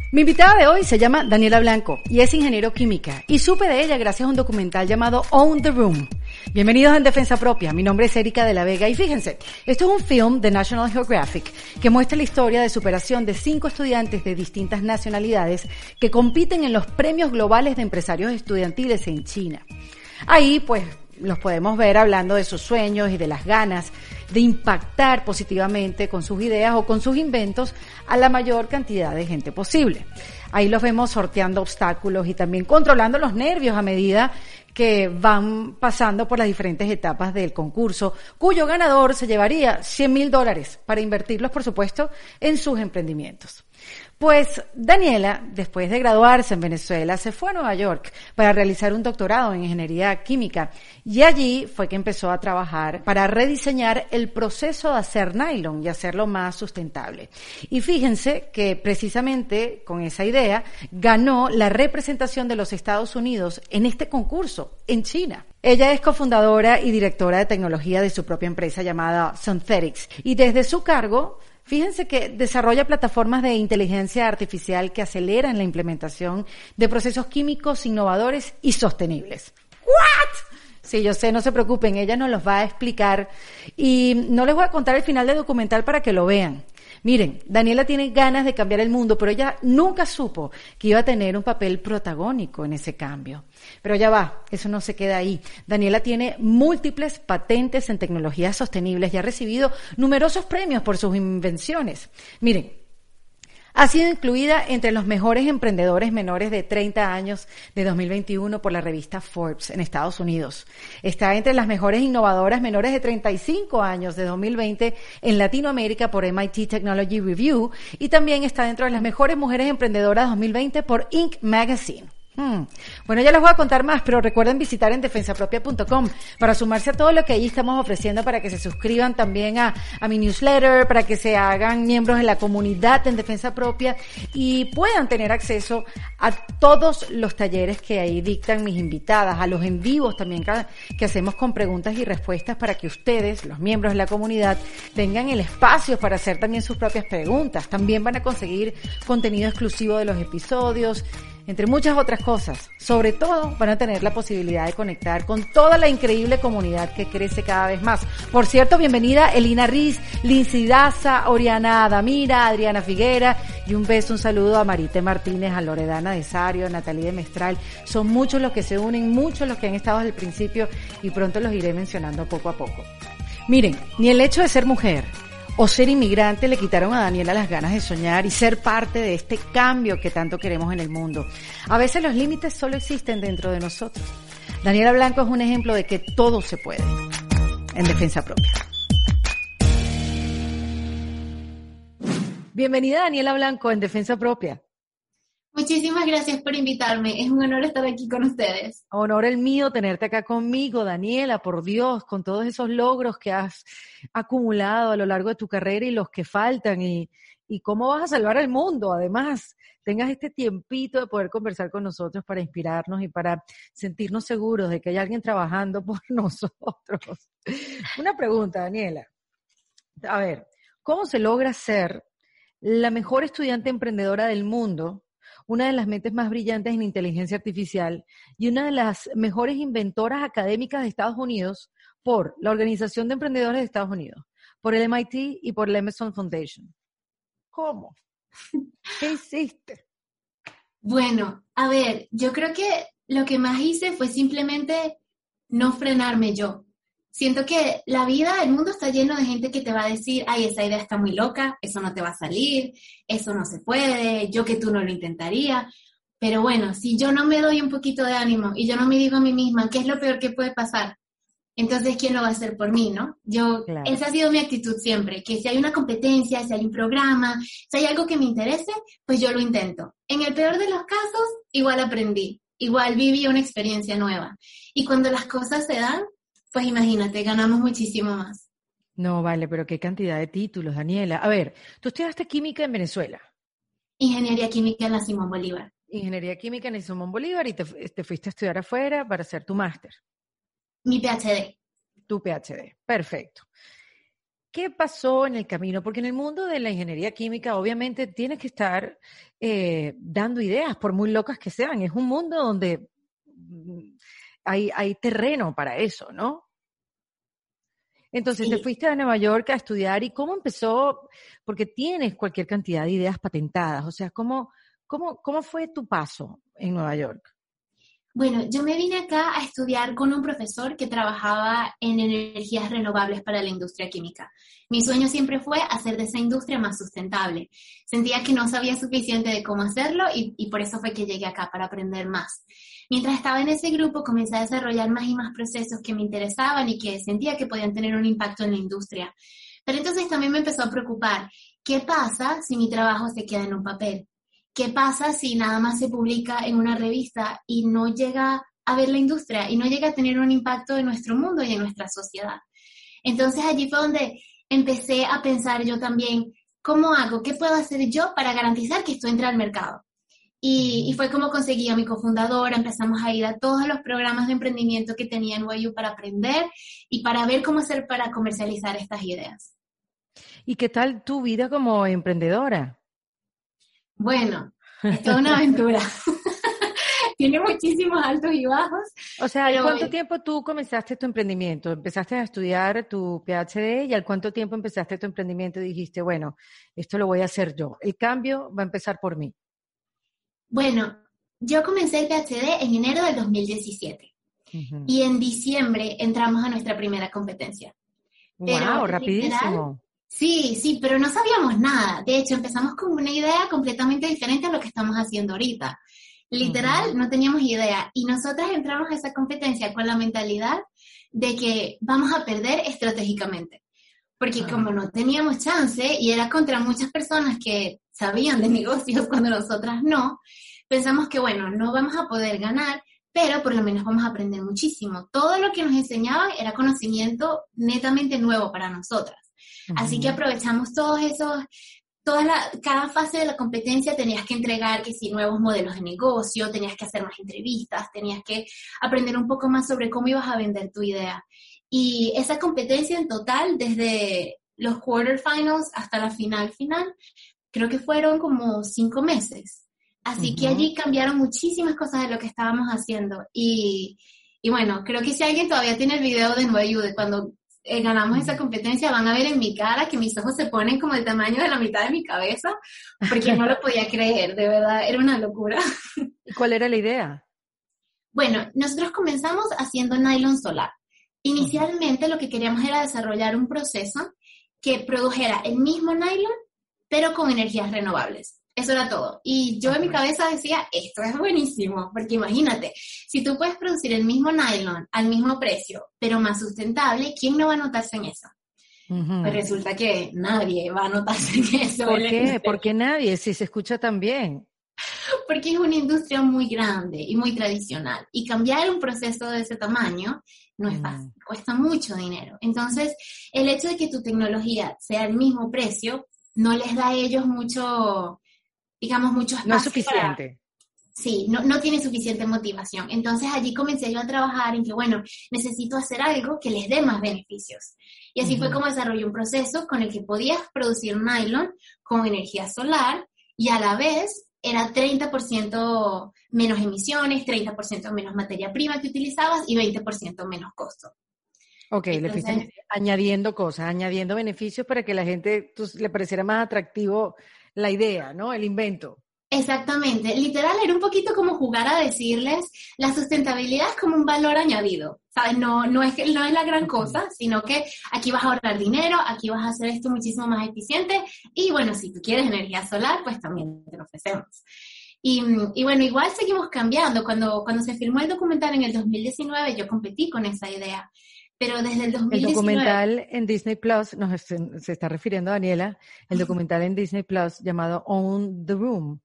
Mi invitada de hoy se llama Daniela Blanco y es ingeniero química y supe de ella gracias a un documental llamado Own the Room. Bienvenidos en Defensa Propia, mi nombre es Erika de la Vega y fíjense, esto es un film de National Geographic que muestra la historia de superación de 5 estudiantes de distintas nacionalidades que compiten en los premios globales de empresarios estudiantiles en China. Ahí pues los podemos ver hablando de sus sueños y de las ganas de impactar positivamente con sus ideas o con sus inventos a la mayor cantidad de gente posible. Ahí los vemos sorteando obstáculos y también controlando los nervios a medida que van pasando por las diferentes etapas del concurso, cuyo ganador se llevaría $100,000 para invertirlos, por supuesto, en sus emprendimientos. Pues Daniela, después de graduarse en Venezuela, se fue a Nueva York para realizar un doctorado en ingeniería química y allí fue que empezó a trabajar para rediseñar el proceso de hacer nylon y hacerlo más sustentable. Y fíjense que precisamente con esa idea ganó la representación de los Estados Unidos en este concurso en China. Ella es cofundadora y directora de tecnología de su propia empresa llamada Synthetics y desde su cargo fíjense que desarrolla plataformas de inteligencia artificial que aceleran la implementación de procesos químicos innovadores y sostenibles. ¿What? Sí, yo sé, no se preocupen, ella nos los va a explicar y no les voy a contar el final del documental para que lo vean. Miren, Daniela tiene ganas de cambiar el mundo, pero ella nunca supo que iba a tener un papel protagónico en ese cambio. Pero ya va, eso no se queda ahí. Daniela tiene múltiples patentes en tecnologías sostenibles y ha recibido numerosos premios por sus invenciones. Miren, ha sido incluida entre los mejores emprendedores menores de 30 años de 2021 por la revista Forbes en Estados Unidos. Está entre las mejores innovadoras menores de 35 años de 2020 en Latinoamérica por MIT Technology Review y también está dentro de las mejores mujeres emprendedoras 2020 por Inc. Magazine. Bueno, ya les voy a contar más, pero recuerden visitar en defensapropia.com para sumarse a todo lo que ahí estamos ofreciendo, para que se suscriban también a mi newsletter, para que se hagan miembros de la comunidad en Defensa Propia y puedan tener acceso a todos los talleres que ahí dictan mis invitadas, a los en vivos también que hacemos con preguntas y respuestas para que ustedes, los miembros de la comunidad, tengan el espacio para hacer también sus propias preguntas. También van a conseguir contenido exclusivo de los episodios, entre muchas otras cosas. Sobre todo, van a tener la posibilidad de conectar con toda la increíble comunidad que crece cada vez más. Por cierto, bienvenida Elina Riz, Lindsay Daza, Oriana Adamira, Adriana Figuera, y un beso, un saludo a Marite Martínez, a Loredana de Sario, a Natalie de Mestral. Son muchos los que se unen, muchos los que han estado desde el principio y pronto los iré mencionando poco a poco. Miren, ni el hecho de ser mujer o ser inmigrante le quitaron a Daniela las ganas de soñar y ser parte de este cambio que tanto queremos en el mundo. A veces los límites solo existen dentro de nosotros. Daniela Blanco es un ejemplo de que todo se puede en Defensa Propia. Bienvenida Daniela Blanco en Defensa Propia. Muchísimas gracias por invitarme. Es un honor estar aquí con ustedes. Honor el mío tenerte acá conmigo, Daniela, por Dios, con todos esos logros que has acumulado a lo largo de tu carrera y los que faltan y cómo vas a salvar al mundo. Además, tengas este tiempito de poder conversar con nosotros para inspirarnos y para sentirnos seguros de que hay alguien trabajando por nosotros. Una pregunta, Daniela. A ver, ¿cómo se logra ser la mejor estudiante emprendedora del mundo, una de las mentes más brillantes en inteligencia artificial y una de las mejores inventoras académicas de Estados Unidos por la Organización de Emprendedores de Estados Unidos, por el MIT y por el Emerson Foundation? ¿Cómo? ¿Qué hiciste? Bueno, a ver, yo creo que lo que más hice fue simplemente no frenarme yo. Siento que la vida, el mundo está lleno de gente que te va a decir, ay, esa idea está muy loca, eso no te va a salir, eso no se puede, yo que tú no lo intentaría. Pero bueno, si yo no me doy un poquito de ánimo y yo no me digo a mí misma qué es lo peor que puede pasar, entonces ¿quién lo va a hacer por mí, no? Claro. Esa ha sido mi actitud siempre, que si hay una competencia, si hay un programa, si hay algo que me interese, pues yo lo intento. En el peor de los casos, igual aprendí, igual viví una experiencia nueva. Y cuando las cosas se dan, pues imagínate, ganamos muchísimo más. No, vale, pero qué cantidad de títulos, Daniela. A ver, tú estudiaste química en Venezuela. Ingeniería química en la Simón Bolívar. Ingeniería química en el Simón Bolívar y te fuiste a estudiar afuera para hacer tu máster. Mi PhD. Tu PhD, perfecto. ¿qué pasó en el camino? Porque en el mundo de la ingeniería química, obviamente, tienes que estar dando ideas, por muy locas que sean. Es un mundo donde hay terreno para eso, ¿no? Entonces te Sí. fuiste a Nueva York a estudiar y ¿cómo empezó? Porque tienes cualquier cantidad de ideas patentadas, o sea, ¿cómo fue tu paso en Nueva York? Bueno, yo me vine acá a estudiar con un profesor que trabajaba en energías renovables para la industria química. Mi sueño siempre fue hacer de esa industria más sustentable. Sentía que no sabía suficiente de cómo hacerlo y por eso fue que llegué acá, para aprender más. Mientras estaba en ese grupo, comencé a desarrollar más y más procesos que me interesaban y que sentía que podían tener un impacto en la industria. Pero entonces también me empezó a preocupar, ¿qué pasa si mi trabajo se queda en un papel? ¿Qué pasa si nada más se publica en una revista y no llega a ver la industria y no llega a tener un impacto en nuestro mundo y en nuestra sociedad? Entonces allí fue donde empecé a pensar yo también, ¿cómo hago? ¿Qué puedo hacer yo para garantizar que esto entre al mercado? Y fue como conseguí a mi cofundadora, empezamos a ir a todos los programas de emprendimiento que tenía en NYU para aprender y para ver cómo hacer para comercializar estas ideas. ¿Y qué tal tu vida como emprendedora? Bueno, es toda una aventura. Tiene muchísimos altos y bajos, O sea, ¿al pero cuánto tiempo tú comenzaste tu emprendimiento? Empezaste a estudiar tu PhD y ¿al cuánto tiempo empezaste tu emprendimiento y dijiste, bueno, esto lo voy a hacer yo? El cambio va a empezar por mí. bueno, yo comencé el PhD en enero del 2017 y en diciembre entramos a nuestra primera competencia. Pero Wow, literal, rapidísimo. sí, pero no sabíamos nada. De hecho, empezamos con una idea completamente diferente a lo que estamos haciendo ahorita. Ujú. Literal, no teníamos idea. Y nosotras entramos a esa competencia con la mentalidad de que vamos a perder estratégicamente. Porque como Ah. no teníamos chance y era contra muchas personas que sabían de negocios cuando nosotras no, pensamos que bueno, no vamos a poder ganar, pero por lo menos vamos a aprender muchísimo. Todo lo que nos enseñaban era conocimiento netamente nuevo para nosotras. Así que Ujú. aprovechamos todos esos, cada fase de la competencia tenías que entregar que si nuevos modelos de negocio, tenías que hacer más entrevistas, tenías que aprender un poco más sobre cómo ibas a vender tu idea. Y esa competencia en total, desde los quarterfinals hasta la final, creo que fueron como 5 meses. Así que Ujú. allí cambiaron muchísimas cosas de lo que estábamos haciendo. Y bueno, creo que si alguien todavía tiene el video de NYU de cuando ganamos esa Ujú. competencia, van a ver en mi cara que mis ojos se ponen como el tamaño de la mitad de mi cabeza, porque no lo podía creer, de verdad, era una locura. ¿Y cuál era la idea? Bueno, nosotros comenzamos haciendo nylon solar. Ujú. Inicialmente lo que queríamos era desarrollar un proceso que produjera el mismo nylon, pero con energías renovables. Eso era todo. Y yo en mi Ajá. cabeza decía, esto es buenísimo, porque imagínate, si tú puedes producir el mismo nylon al mismo precio, pero más sustentable, ¿quién no va a notarse en eso? Pues Ujú. resulta que nadie va a notarse en eso. ¿Por qué? Porque nadie, si se escucha tan bien. Porque es una industria muy grande y muy tradicional. Y cambiar un proceso de ese tamaño no es Mm. fácil, cuesta mucho dinero. Entonces, el hecho de que tu tecnología sea el mismo precio no les da a ellos mucho, digamos, mucho No es espacio para... suficiente. Sí, no tiene suficiente motivación. Entonces allí comencé yo a trabajar en que, bueno, necesito hacer algo que les dé más beneficios. Y así fue Ujú. como desarrollé un proceso con el que podías producir nylon con energía solar y a la vez era 30% menos emisiones, 30% menos materia prima que utilizabas y 20% menos costo. Ok, le fuiste Entonces, añadiendo cosas, añadiendo beneficios para que la gente le pareciera más atractivo la idea, ¿no? El invento. exactamente, literal era un poquito como jugar a decirles la sustentabilidad es como un valor añadido, ¿sabes? No es la gran Ujú. cosa, sino que aquí vas a ahorrar dinero, aquí vas a hacer esto muchísimo más eficiente y bueno, si tú quieres energía solar, pues también te lo ofrecemos. Y bueno, igual seguimos cambiando. Cuando se filmó el documental en el 2019, yo competí con esa idea, pero desde el El 2019, documental en Disney Plus, se está refiriendo a Daniela, el documental en Disney Plus llamado Own the Room,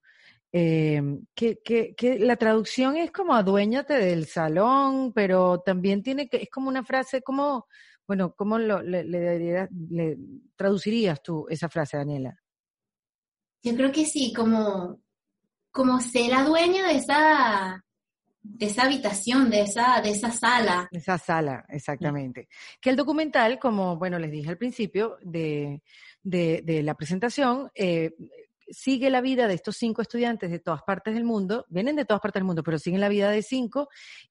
que la traducción es como aduéñate del salón, pero también es como una frase, como, bueno, ¿cómo le traducirías tú esa frase, Daniela? yo creo que sí, como ser la dueña de esa esa habitación, de esa sala. Esa sala, exactamente. Que el documental, como, bueno, les dije al principio de la presentación, sigue la vida de estos 5 estudiantes de todas partes del mundo, vienen de todas partes del mundo, pero siguen la vida de 5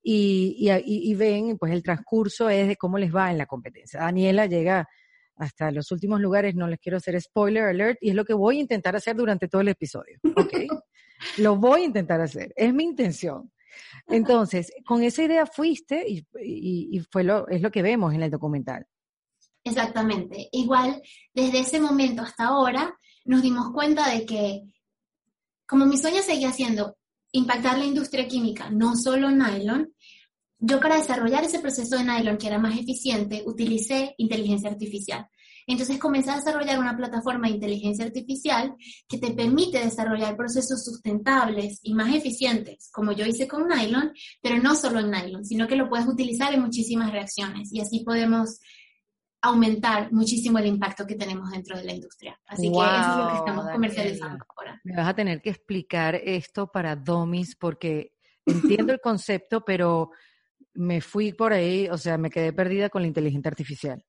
y ven, pues el transcurso es de cómo les va en la competencia. Daniela llega hasta los últimos lugares, no les quiero hacer spoiler alert, y es lo que voy a intentar hacer durante todo el episodio, ¿ok? Lo voy a intentar hacer, es mi intención. Entonces, con esa idea fuiste y es lo que vemos en el documental. Exactamente. Igual, desde ese momento hasta ahora, nos dimos cuenta de que, como mi sueño seguía siendo impactar la industria química, no solo nylon, yo para desarrollar ese proceso de nylon que era más eficiente, utilicé inteligencia artificial. Entonces comencé a desarrollar una plataforma de inteligencia artificial que te permite desarrollar procesos sustentables y más eficientes, como yo hice con nylon, pero no solo en nylon, sino que lo puedes utilizar en muchísimas reacciones y así podemos aumentar muchísimo el impacto que tenemos dentro de la industria. Así que eso es lo que estamos comercializando ahora. Me vas a tener que explicar esto para dummies porque entiendo el concepto, pero me fui por ahí, o sea, me quedé perdida con la inteligencia artificial.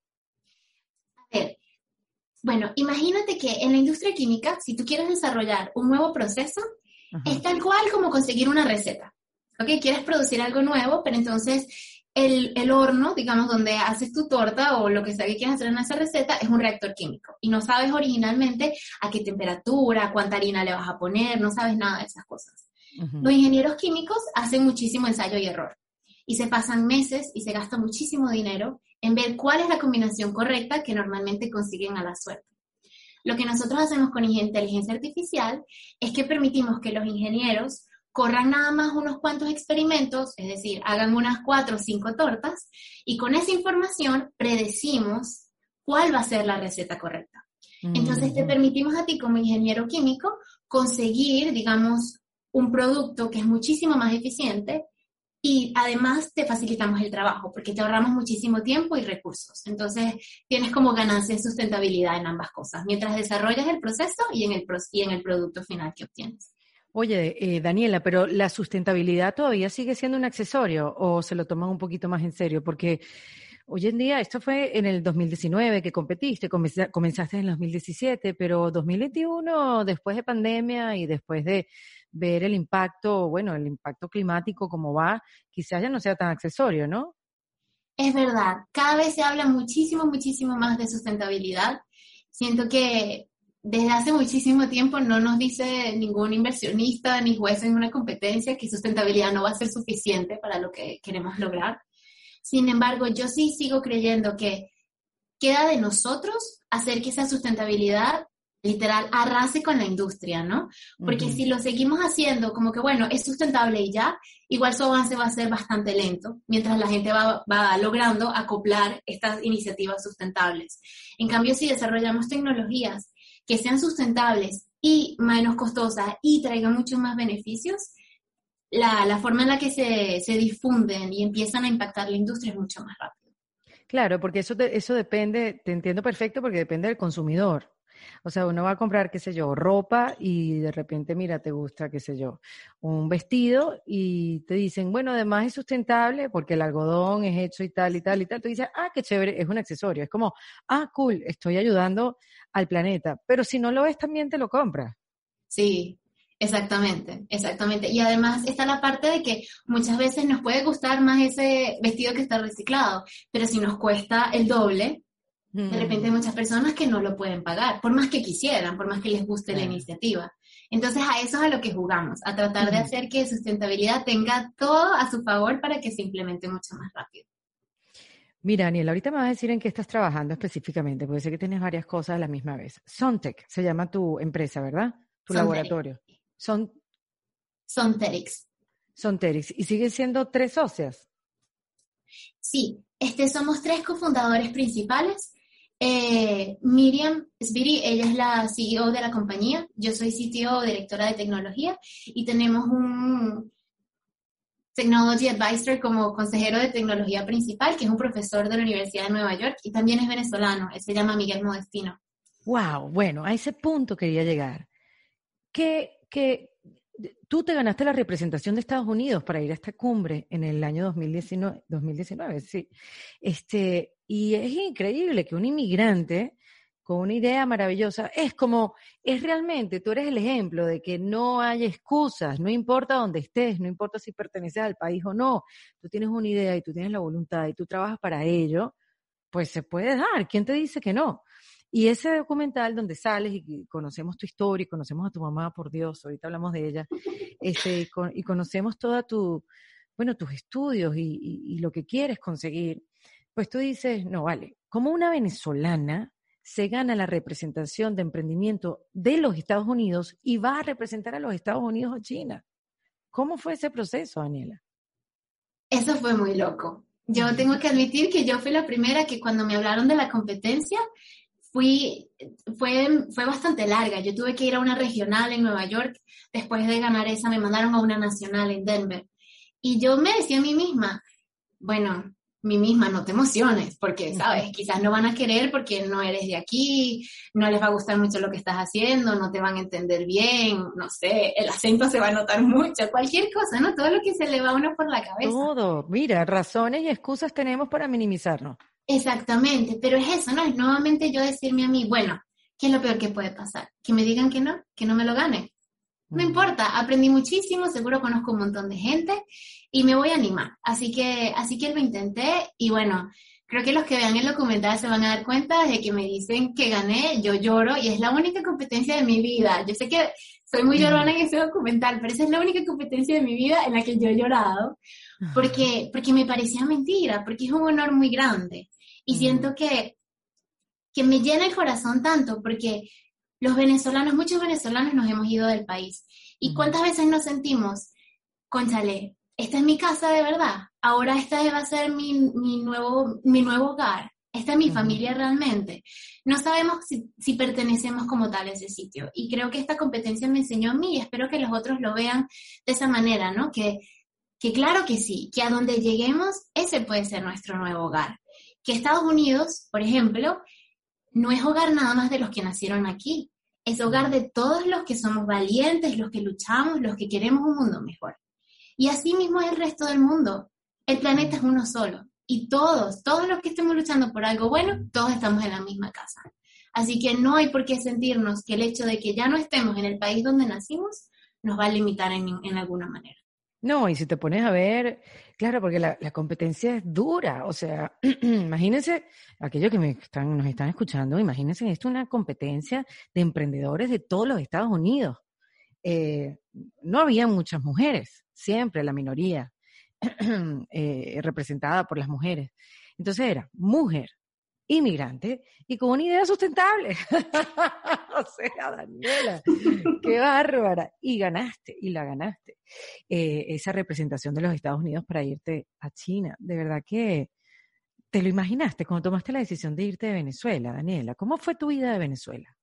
A ver, bueno, imagínate que en la industria química, si tú quieres desarrollar un nuevo proceso, es tal cual como conseguir una receta. ¿Ok? Quieres producir algo nuevo, pero entonces el horno, digamos, donde haces tu torta o lo que sea que quieras hacer en esa receta es un reactor químico. Y no sabes originalmente a qué temperatura, cuánta harina le vas a poner, no sabes nada de esas cosas. Los ingenieros químicos hacen muchísimo ensayo y error. Y se pasan meses y se gasta muchísimo dinero en ver cuál es la combinación correcta que normalmente consiguen a la suerte. Lo que nosotros hacemos con inteligencia artificial es que permitimos que los ingenieros corran nada más unos cuantos experimentos, es decir, hagan unas 4 o 5 tortas, y con esa información predecimos cuál va a ser la receta correcta. Entonces te permitimos a ti como ingeniero químico conseguir, digamos, un producto que es muchísimo más eficiente y además te facilitamos el trabajo porque te ahorramos muchísimo tiempo y recursos. Entonces tienes como ganancia en sustentabilidad en ambas cosas, mientras desarrollas el proceso y en el producto final que obtienes. Oye, Daniela, pero ¿la sustentabilidad todavía sigue siendo un accesorio o se lo toman un poquito más en serio? Porque hoy en día, esto fue en el 2019 que competiste, comenzaste en el 2017, pero 2021, después de pandemia y después de ver el impacto, bueno, el impacto climático como va, quizás ya no sea tan accesorio, ¿no? Es verdad, cada vez se habla muchísimo, muchísimo más de sustentabilidad. Siento que desde hace muchísimo tiempo no nos dice ningún inversionista ni juez en una competencia que sustentabilidad no va a ser suficiente para lo que queremos lograr. Sin embargo, yo sí sigo creyendo que queda de nosotros hacer que esa sustentabilidad literal arrase con la industria, ¿no? Porque si lo seguimos haciendo como que, bueno, es sustentable y ya, igual su avance va a ser bastante lento, mientras la gente va logrando acoplar estas iniciativas sustentables. En cambio, si desarrollamos tecnologías que sean sustentables y menos costosas y traigan muchos más beneficios, la forma en la que se difunden y empiezan a impactar la industria es mucho más rápido. Claro, porque eso depende, te entiendo perfecto, porque depende del consumidor. O sea, uno va a comprar, qué sé yo, ropa y de repente, mira, te gusta, qué sé yo, un vestido y te dicen, bueno, además es sustentable porque el algodón es hecho y tal y tal y tal. Tú dices, ah, qué chévere, es un accesorio. Es como, ah, cool, estoy ayudando al planeta. Pero si no lo ves, también te lo compras. Sí, exactamente, exactamente. Y además está la parte de que muchas veces nos puede gustar más ese vestido que está reciclado, pero si nos cuesta el doble, de repente hay muchas personas que no lo pueden pagar, por más que quisieran, por más que les guste la iniciativa. Entonces a eso es a lo que jugamos, a tratar de hacer que sustentabilidad tenga todo a su favor para que se implemente mucho más rápido. Mira, Daniel, ahorita me vas a decir en qué estás trabajando específicamente, porque sé que tienes varias cosas a la misma vez. Sontec se llama tu empresa, ¿verdad? Tu laboratorio. Sonterix. Sonterix. ¿Y siguen siendo 3 socias? Sí, somos 3 cofundadores principales. Miriam Sbiri, ella es la CEO de la compañía, yo soy CTO, directora de tecnología, y tenemos un Technology Advisor como consejero de tecnología principal, que es un profesor de la Universidad de Nueva York, y también es venezolano, él se llama Miguel Modestino. Wow, bueno, a ese punto quería llegar. Que tú te ganaste la representación de Estados Unidos para ir a esta cumbre en el año 2019, sí. Y es increíble que un inmigrante con una idea maravillosa, es realmente, tú eres el ejemplo de que no hay excusas, no importa dónde estés, no importa si perteneces al país o no, tú tienes una idea y tú tienes la voluntad y tú trabajas para ello, pues se puede dar, ¿quién te dice que no? Y ese documental donde sales y conocemos tu historia, y conocemos a tu mamá, por Dios, ahorita hablamos de ella, y conocemos toda tus estudios y lo que quieres conseguir, pues tú dices, no, vale, como una venezolana se gana la representación de emprendimiento de los Estados Unidos y va a representar a los Estados Unidos o China. ¿Cómo fue ese proceso, Daniela? Eso fue muy loco. Yo tengo que admitir que yo fui la primera que cuando me hablaron de la competencia, fue bastante larga. Yo tuve que ir a una regional en Nueva York. Después de ganar esa, me mandaron a una nacional en Denver. Y yo me decía a mí misma, bueno, no te emociones, porque, ¿sabes? Quizás no van a querer porque no eres de aquí, no les va a gustar mucho lo que estás haciendo, no te van a entender bien, no sé, el acento se va a notar mucho, cualquier cosa, ¿no? Todo lo que se le va a uno por la cabeza. Todo, mira, razones y excusas tenemos para minimizarnos. Exactamente, pero es eso, ¿no? Es nuevamente yo decirme a mí, bueno, ¿qué es lo peor que puede pasar? Que me digan que no me lo gane. No importa, aprendí muchísimo, seguro conozco un montón de gente y me voy a animar. Así que lo intenté y bueno, creo que los que vean el documental se van a dar cuenta de que me dicen que gané, yo lloro y es la única competencia de mi vida. Yo sé que soy muy llorona en ese documental, pero esa es la única competencia de mi vida en la que yo he llorado porque me parecía mentira, porque es un honor muy grande y siento que me llena el corazón tanto porque muchos venezolanos nos hemos ido del país. ¿Y cuántas veces nos sentimos, cónchale, esta es mi casa de verdad, ahora esta va a ser mi nuevo hogar, esta es mi familia realmente? No sabemos si pertenecemos como tal a ese sitio. Y creo que esta competencia me enseñó a mí y espero que los otros lo vean de esa manera, ¿no? Que claro que sí, que a donde lleguemos, ese puede ser nuestro nuevo hogar. Que Estados Unidos, por ejemplo, no es hogar nada más de los que nacieron aquí. Es hogar de todos los que somos valientes, los que luchamos, los que queremos un mundo mejor. Y así mismo es el resto del mundo. El planeta es uno solo. Y todos los que estemos luchando por algo bueno, todos estamos en la misma casa. Así que no hay por qué sentirnos que el hecho de que ya no estemos en el país donde nacimos nos va a limitar en alguna manera. No, y si te pones a ver, claro, porque la competencia es dura, o sea, imagínense, aquellos que nos están escuchando, imagínense esto, una competencia de emprendedores de todos los Estados Unidos. No había muchas mujeres, siempre la minoría representada por las mujeres. Entonces era mujer, inmigrante y con una idea sustentable. O sea, Daniela, qué bárbara. Y ganaste, y la ganaste. Esa representación de los Estados Unidos para irte a China. De verdad que te lo imaginaste cuando tomaste la decisión de irte de Venezuela, Daniela. ¿Cómo fue tu vida de Venezuela?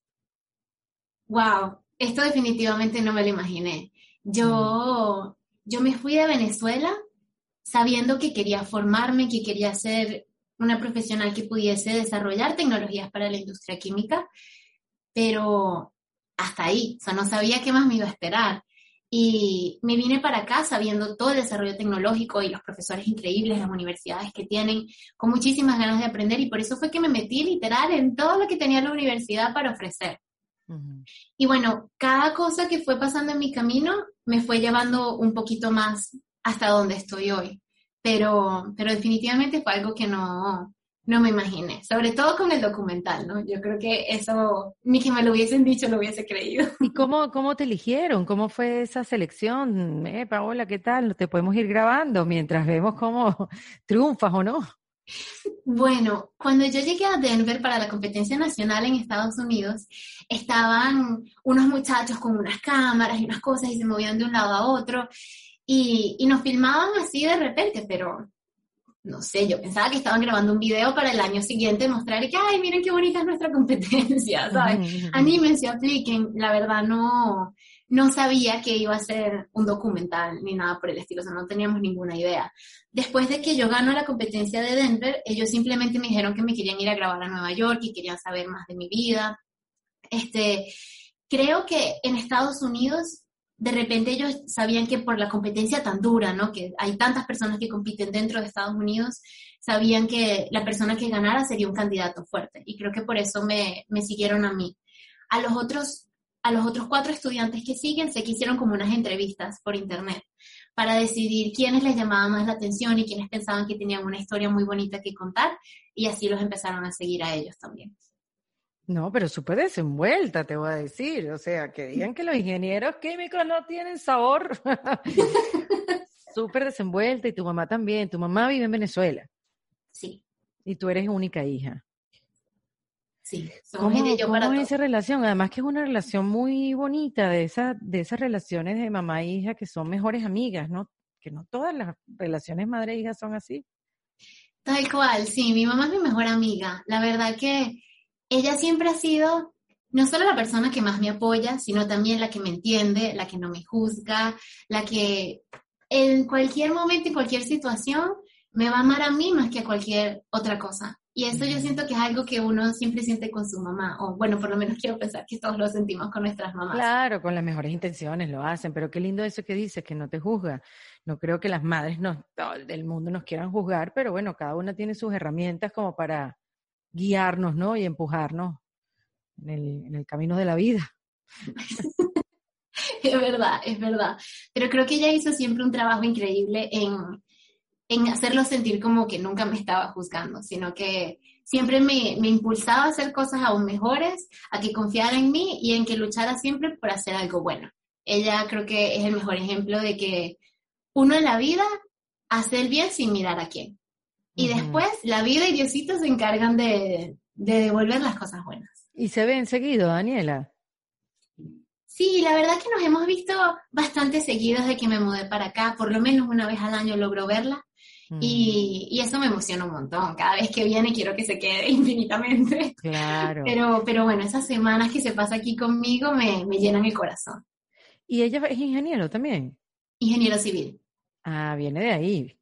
Wow, esto definitivamente no me lo imaginé. Yo me fui de Venezuela sabiendo que quería formarme, que quería ser una profesional que pudiese desarrollar tecnologías para la industria química, pero hasta ahí, o sea, no sabía qué más me iba a esperar. Y me vine para acá sabiendo todo el desarrollo tecnológico y los profesores increíbles, las universidades que tienen, con muchísimas ganas de aprender, y por eso fue que me metí literal en todo lo que tenía la universidad para ofrecer. Y bueno, cada cosa que fue pasando en mi camino me fue llevando un poquito más hasta donde estoy hoy. Pero definitivamente fue algo que no me imaginé, sobre todo con el documental, ¿no? Yo creo que eso, ni que me lo hubiesen dicho, lo hubiese creído. ¿Y cómo te eligieron? ¿Cómo fue esa selección? Paola, ¿qué tal? Te podemos ir grabando mientras vemos cómo triunfas o no. Bueno, cuando yo llegué a Denver para la competencia nacional en Estados Unidos, estaban unos muchachos con unas cámaras y unas cosas y se movían de un lado a otro y nos filmaban así de repente, pero no sé, yo pensaba que estaban grabando un video para el año siguiente mostrar y que, ay, miren qué bonita es nuestra competencia, ¿sabes? Anímense, apliquen. La verdad no sabía que iba a ser un documental ni nada por el estilo, o sea, no teníamos ninguna idea. Después de que yo gano la competencia de Denver, ellos simplemente me dijeron que me querían ir a grabar a Nueva York y querían saber más de mi vida. Creo que en Estados Unidos de repente ellos sabían que por la competencia tan dura, ¿no? Que hay tantas personas que compiten dentro de Estados Unidos, sabían que la persona que ganara sería un candidato fuerte. Y creo que por eso me siguieron a mí. A los otros 4 estudiantes que siguen, sé que hicieron como unas entrevistas por internet para decidir quiénes les llamaba más la atención y quiénes pensaban que tenían una historia muy bonita que contar, y así los empezaron a seguir a ellos también. No, pero súper desenvuelta, te voy a decir. O sea, que digan que los ingenieros químicos no tienen sabor. Súper desenvuelta, y tu mamá también. Tu mamá vive en Venezuela. Sí. Y tú eres única hija. Sí, ¿Cómo es esa relación? Además que es una relación muy bonita, de esas relaciones de mamá e hija que son mejores amigas, ¿no? Que no todas las relaciones madre e hija son así. Tal cual, sí, mi mamá es mi mejor amiga. La verdad que ella siempre ha sido no solo la persona que más me apoya, sino también la que me entiende, la que no me juzga, la que en cualquier momento, en cualquier situación, me va a amar a mí más que a cualquier otra cosa. Y eso yo siento que es algo que uno siempre siente con su mamá, o bueno, por lo menos quiero pensar que todos lo sentimos con nuestras mamás. Claro, con las mejores intenciones lo hacen, pero qué lindo eso que dices, que no te juzga. No creo que las madres del mundo nos quieran juzgar, pero bueno, cada una tiene sus herramientas como para guiarnos, ¿no? Y empujarnos en el camino de la vida. Es verdad, es verdad. Pero creo que ella hizo siempre un trabajo increíble en hacerlo sentir como que nunca me estaba juzgando, sino que siempre me impulsaba a hacer cosas aún mejores, a que confiara en mí y en que luchara siempre por hacer algo bueno. Ella creo que es el mejor ejemplo de que uno en la vida hace el bien sin mirar a quién. Y después la vida y Diosito se encargan de devolver las cosas buenas. ¿Y se ven seguido, Daniela? Sí, la verdad que nos hemos visto bastante seguidos desde que me mudé para acá. Por lo menos una vez al año logro verla. Y eso me emociona un montón. Cada vez que viene quiero que se quede infinitamente. Claro. Pero bueno, esas semanas que se pasa aquí conmigo me llenan el corazón. ¿Y ella es ingeniero también? Ingeniero civil. Ah, viene de ahí.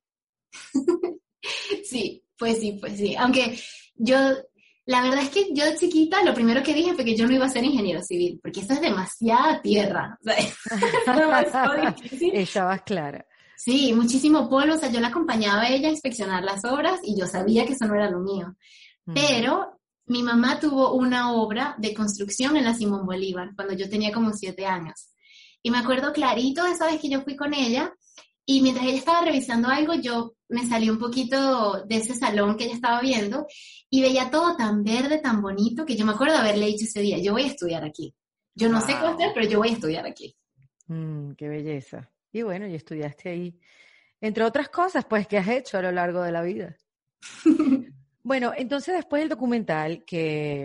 Sí, pues sí, pues sí. Aunque la verdad es que yo de chiquita lo primero que dije fue que yo no iba a ser ingeniero civil, porque eso es demasiada tierra. O sea, es demasiado difícil. Estabas clara. Sí, muchísimo polvo. O sea, yo la acompañaba a ella a inspeccionar las obras y yo sabía que eso no era lo mío. Pero mi mamá tuvo una obra de construcción en la Simón Bolívar cuando yo tenía como 7 años. Y me acuerdo clarito de esa vez que yo fui con ella, y mientras ella estaba revisando algo, yo me salí un poquito de ese salón que ella estaba viendo y veía todo tan verde, tan bonito, que yo me acuerdo de haberle dicho ese día, yo voy a estudiar aquí. Yo no sé qué hacer, pero yo voy a estudiar aquí. Qué belleza. Y bueno, y estudiaste ahí, entre otras cosas, pues, que has hecho a lo largo de la vida. Bueno, entonces después del documental, que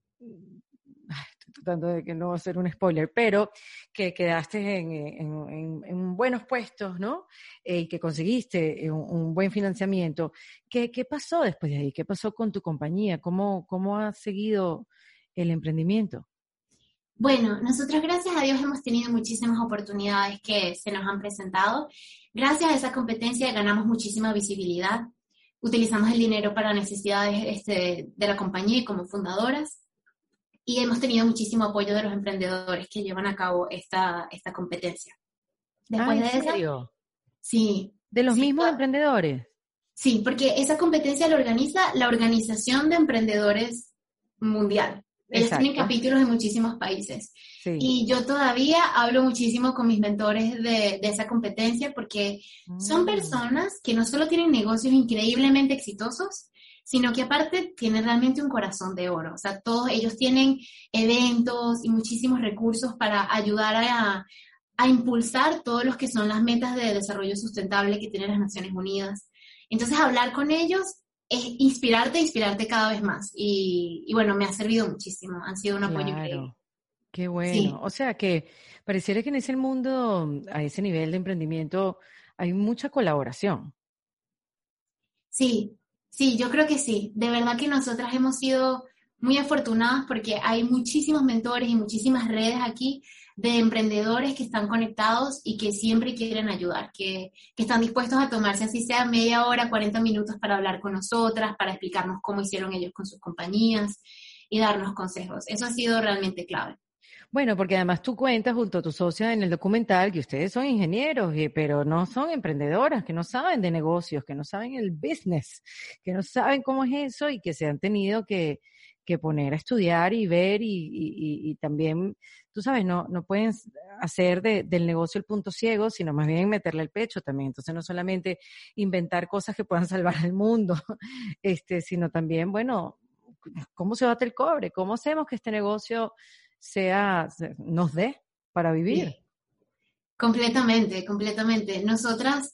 estoy tratando de que no hacer un spoiler, pero que quedaste en buenos puestos, ¿no? Y que conseguiste un buen financiamiento. ¿Qué pasó después de ahí? ¿Qué pasó con tu compañía? ¿Cómo ha seguido el emprendimiento? Bueno, nosotros gracias a Dios hemos tenido muchísimas oportunidades que se nos han presentado. Gracias a esa competencia ganamos muchísima visibilidad. Utilizamos el dinero para necesidades de la compañía y como fundadoras. Y hemos tenido muchísimo apoyo de los emprendedores que llevan a cabo esta competencia. Después ¿En de serio? Sí. ¿De los mismos emprendedores? Sí, porque esa competencia la organiza la Organización de Emprendedores Mundial. Ellos tienen capítulos en muchísimos países. Sí. Y yo todavía hablo muchísimo con mis mentores de esa competencia porque son personas que no solo tienen negocios increíblemente exitosos, sino que aparte tienen realmente un corazón de oro. O sea, todos ellos tienen eventos y muchísimos recursos para ayudar a impulsar todos los que son las metas de desarrollo sustentable que tienen las Naciones Unidas. Entonces, hablar con ellos es inspirarte cada vez más. Y bueno, me ha servido muchísimo. Han sido un apoyo increíble. Qué bueno. Sí. O sea que pareciera que en ese mundo, a ese nivel de emprendimiento, hay mucha colaboración. Sí, yo creo que sí. De verdad que nosotras hemos sido muy afortunadas porque hay muchísimos mentores y muchísimas redes aquí de emprendedores que están conectados y que siempre quieren ayudar, que están dispuestos a tomarse así sea media hora, 40 minutos para hablar con nosotras, para explicarnos cómo hicieron ellos con sus compañías y darnos consejos. Eso ha sido realmente clave. Bueno, porque además tú cuentas junto a tu socia en el documental que ustedes son ingenieros, pero no son emprendedoras, que no saben de negocios, que no saben el business, que no saben cómo es eso y que se han tenido que poner a estudiar y ver y también, tú sabes, no pueden hacer del negocio el punto ciego, sino más bien meterle el pecho también. Entonces no solamente inventar cosas que puedan salvar al mundo, sino también, bueno, ¿cómo se bate el cobre? ¿Cómo hacemos que este negocio nos dé para vivir? Sí, completamente, completamente. Nosotras,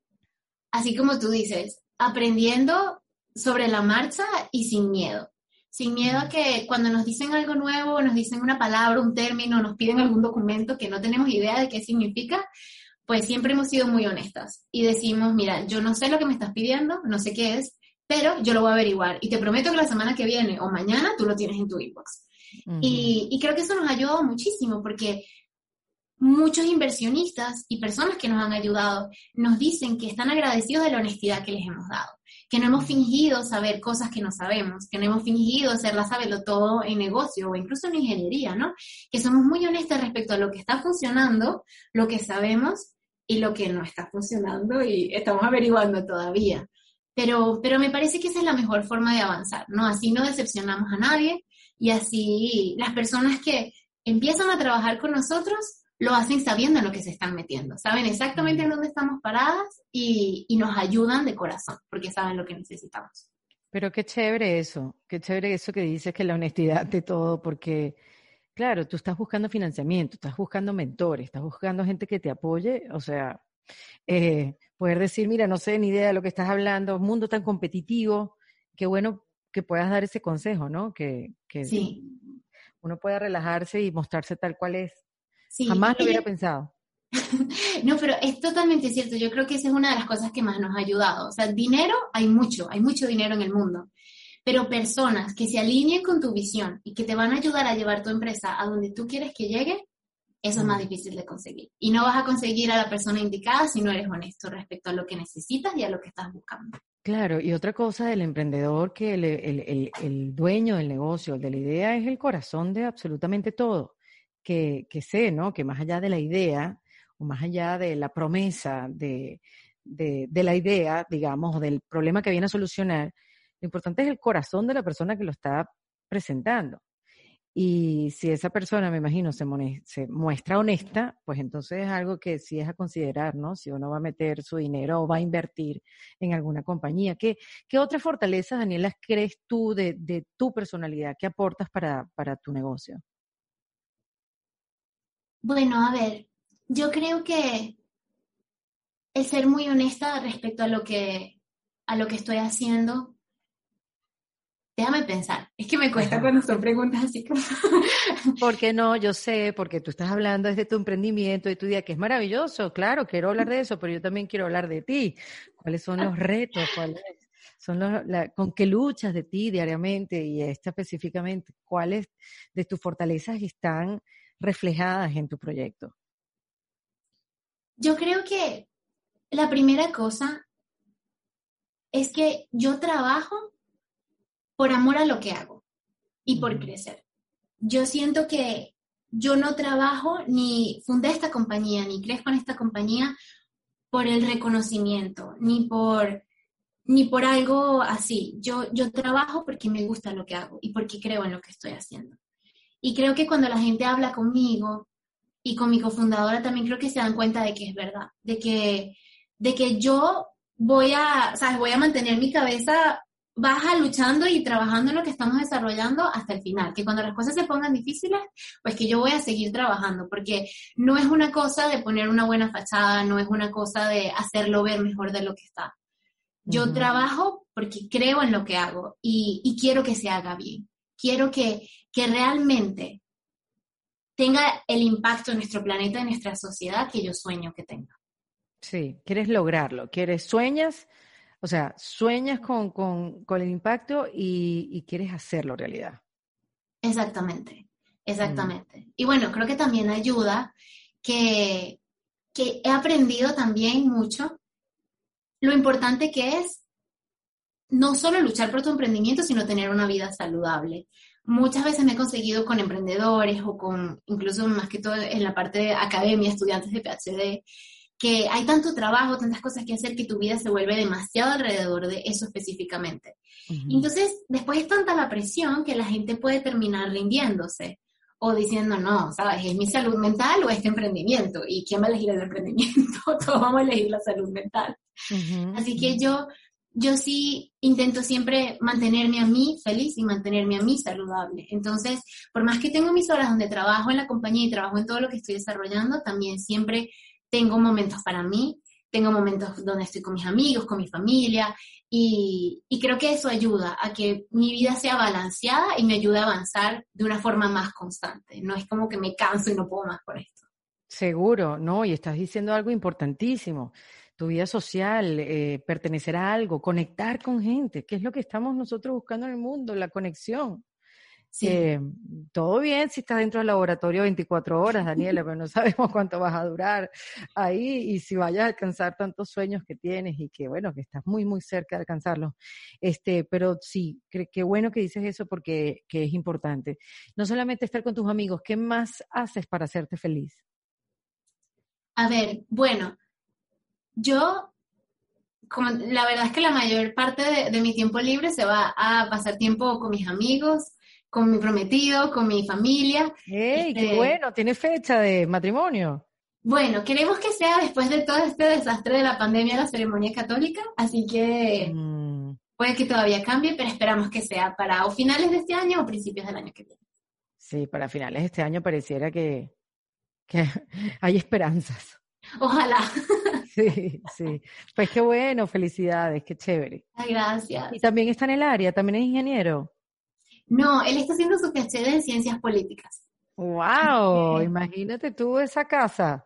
así como tú dices, aprendiendo sobre la marcha y sin miedo. Sin miedo a que cuando nos dicen algo nuevo, nos dicen una palabra, un término, nos piden algún documento que no tenemos idea de qué significa, pues siempre hemos sido muy honestas y decimos, mira, yo no sé lo que me estás pidiendo, no sé qué es, pero yo lo voy a averiguar y te prometo que la semana que viene o mañana tú lo tienes en tu inbox. Y creo que eso nos ha ayudado muchísimo porque muchos inversionistas y personas que nos han ayudado nos dicen que están agradecidos de la honestidad que les hemos dado, que no hemos fingido saber cosas que no sabemos, que no hemos fingido ser la todo en negocio o incluso en ingeniería, ¿no? Que somos muy honestas respecto a lo que está funcionando, lo que sabemos y lo que no está funcionando y estamos averiguando todavía. Pero me parece que esa es la mejor forma de avanzar, ¿no? Así no decepcionamos a nadie y así las personas que empiezan a trabajar con nosotros lo hacen sabiendo en lo que se están metiendo, saben exactamente en dónde estamos paradas y nos ayudan de corazón, porque saben lo que necesitamos. Pero qué chévere eso que dices, que la honestidad de todo, porque claro, tú estás buscando financiamiento, estás buscando mentores, estás buscando gente que te apoye, o sea, poder decir, mira, no sé ni idea de lo que estás hablando, un mundo tan competitivo, qué bueno que puedas dar ese consejo, ¿no? Que Sí. uno pueda relajarse y mostrarse tal cual es. Sí, Jamás lo hubiera pensado. no, pero es totalmente cierto. Yo creo que esa es una de las cosas que más nos ha ayudado. O sea, dinero hay mucho dinero en el mundo, pero personas que se alineen con tu visión y que te van a ayudar a llevar tu empresa a donde tú quieres que llegue, eso es más difícil de conseguir. Y no vas a conseguir a la persona indicada si no eres honesto respecto a lo que necesitas y a lo que estás buscando. Claro, y otra cosa del emprendedor, que el dueño del negocio, el de la idea, es el corazón de absolutamente todo. Que sé, ¿no? Que más allá de la idea, o más allá de la promesa de la idea, digamos, o del problema que viene a solucionar, lo importante es el corazón de la persona que lo está presentando. Y si esa persona, me imagino, se muestra honesta, pues entonces es algo que sí es a considerar, ¿no? Si uno va a meter su dinero o va a invertir en alguna compañía. ¿Qué otras fortalezas, Daniela, crees tú de tu personalidad que aportas para tu negocio? Bueno, a ver, yo creo que el ser muy honesta respecto a lo que estoy haciendo. Déjame pensar. Es que me cuesta Ajá. cuando son preguntas así como... Porque no, yo sé, porque tú estás hablando desde tu emprendimiento y tu día, que es maravilloso, claro, quiero hablar de eso, pero yo también quiero hablar de ti. ¿Cuáles son los retos? ¿Cuáles son con qué luchas de ti diariamente? Y esta específicamente, ¿cuáles de tus fortalezas están reflejadas en tu proyecto? Yo creo que la primera cosa es que yo trabajo por amor a lo que hago y por crecer. Yo siento que yo no trabajo ni fundé esta compañía, ni crezco en esta compañía por el reconocimiento, ni por algo así. Yo trabajo porque me gusta lo que hago y porque creo en lo que estoy haciendo. Y creo que cuando la gente habla conmigo y con mi cofundadora también creo que se dan cuenta de que es verdad, de que yo voy a mantener mi cabeza baja luchando y trabajando en lo que estamos desarrollando hasta el final, que cuando las cosas se pongan difíciles, pues que yo voy a seguir trabajando, porque no es una cosa de poner una buena fachada, no es una cosa de hacerlo ver mejor de lo que está. Yo trabajo porque creo en lo que hago y quiero que se haga bien. Quiero que realmente tenga el impacto en nuestro planeta, en nuestra sociedad que yo sueño que tenga. Sí, quieres lograrlo, sueñas, o sea, sueñas con el impacto y quieres hacerlo realidad. Exactamente. Y bueno, creo que también ayuda que he aprendido también mucho lo importante que es no solo luchar por tu emprendimiento, sino tener una vida saludable. muchas veces me he conseguido con emprendedores o con, incluso más que todo en la parte de academia, estudiantes de PhD, que hay tanto trabajo, tantas cosas que hacer que tu vida se vuelve demasiado alrededor de eso específicamente. Y entonces, después es tanta la presión que la gente puede terminar rindiéndose o diciendo, no, ¿sabes? ¿Es mi salud mental o este emprendimiento? ¿Y quién va a elegir el emprendimiento? Todos vamos a elegir la salud mental. Así que yo sí intento siempre mantenerme a mí feliz y mantenerme a mí saludable. Entonces, por más que tengo mis horas donde trabajo en la compañía y trabajo en todo lo que estoy desarrollando, también siempre tengo momentos para mí, tengo momentos donde estoy con mis amigos, con mi familia, y creo que eso ayuda a que mi vida sea balanceada y me ayude a avanzar de una forma más constante. No es como que me canso y no puedo más con esto. Seguro, ¿no? Y estás diciendo algo importantísimo. Tu vida social, pertenecer a algo, conectar con gente, que es lo que estamos nosotros buscando en el mundo, la conexión. Sí. Todo bien si estás dentro del laboratorio 24 horas, Daniela, pero no sabemos cuánto vas a durar ahí y si vayas a alcanzar tantos sueños que tienes y que, bueno, que estás muy, muy cerca de alcanzarlos. Pero sí, qué bueno que dices eso porque que es importante. No solamente estar con tus amigos, ¿qué más haces para hacerte feliz? A ver, bueno, yo, como la verdad es que la mayor parte de mi tiempo libre se va a pasar tiempo con mis amigos, con mi prometido, con mi familia. ¡Ey, qué bueno! ¿Tiene fecha de matrimonio? Bueno, queremos que sea después de todo este desastre de la pandemia la ceremonia católica, así que Mm, puede que todavía cambie, pero esperamos que sea para o finales de este año o principios del año que viene. sí, para finales de este año pareciera que hay esperanzas. Ojalá. Sí, sí. Pues qué bueno, felicidades, qué chévere. Ay, Y gracias. también está en el área, también es ingeniero. No, él está haciendo su PhD en ciencias políticas. ¡Wow! Imagínate tú esa casa.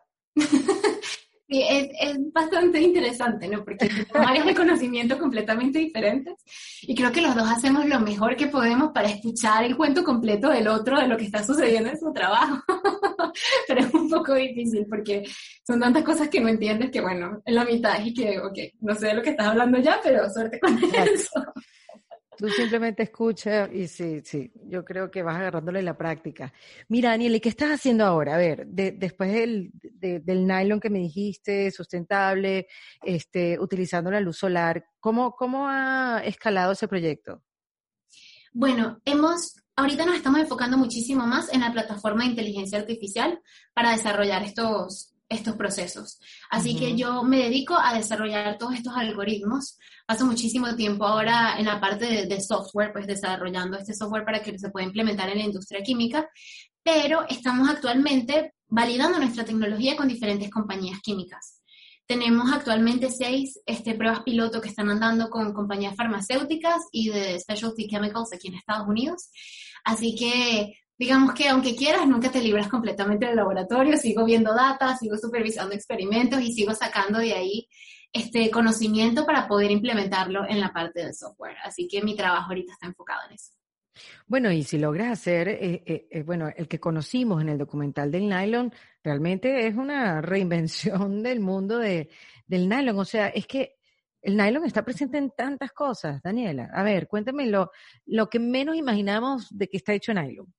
Sí, es bastante interesante, ¿no? Porque tenemos áreas de conocimiento completamente diferentes y creo que los dos hacemos lo mejor que podemos para escuchar el cuento completo del otro de lo que está sucediendo en su trabajo. Pero es un poco difícil porque son tantas cosas que no entiendes que, bueno, en la mitad y que, ok, no sé de lo que estás hablando ya, pero suerte con eso. Tú simplemente escuchas y sí, sí, yo creo que vas agarrándole la práctica. Mira, Daniel, ¿y qué estás haciendo ahora? A ver, después del nylon que me dijiste, sustentable, utilizando la luz solar, ¿cómo ha escalado ese proyecto? Bueno, ahorita nos estamos enfocando muchísimo más en la plataforma de inteligencia artificial para desarrollar estos procesos. Así que Ujú. yo me dedico a desarrollar todos estos algoritmos. Paso muchísimo tiempo ahora en la parte de software, pues desarrollando este software para que se pueda implementar en la industria química, pero estamos actualmente validando nuestra tecnología con diferentes compañías químicas. Tenemos actualmente 6 pruebas piloto que están andando con compañías farmacéuticas y de specialty chemicals aquí en Estados Unidos. Así que digamos que aunque quieras, nunca te libras completamente del laboratorio. Sigo viendo data, sigo supervisando experimentos y sigo sacando de ahí conocimiento para poder implementarlo en la parte del software. Así que mi trabajo ahorita está enfocado en eso. Bueno, y si logra hacer, bueno, el que conocimos en el documental del nylon, realmente es una reinvención del mundo del nylon. O sea, es que el nylon está presente en tantas cosas, Daniela. A ver, cuéntame lo que menos imaginamos de que está hecho nylon.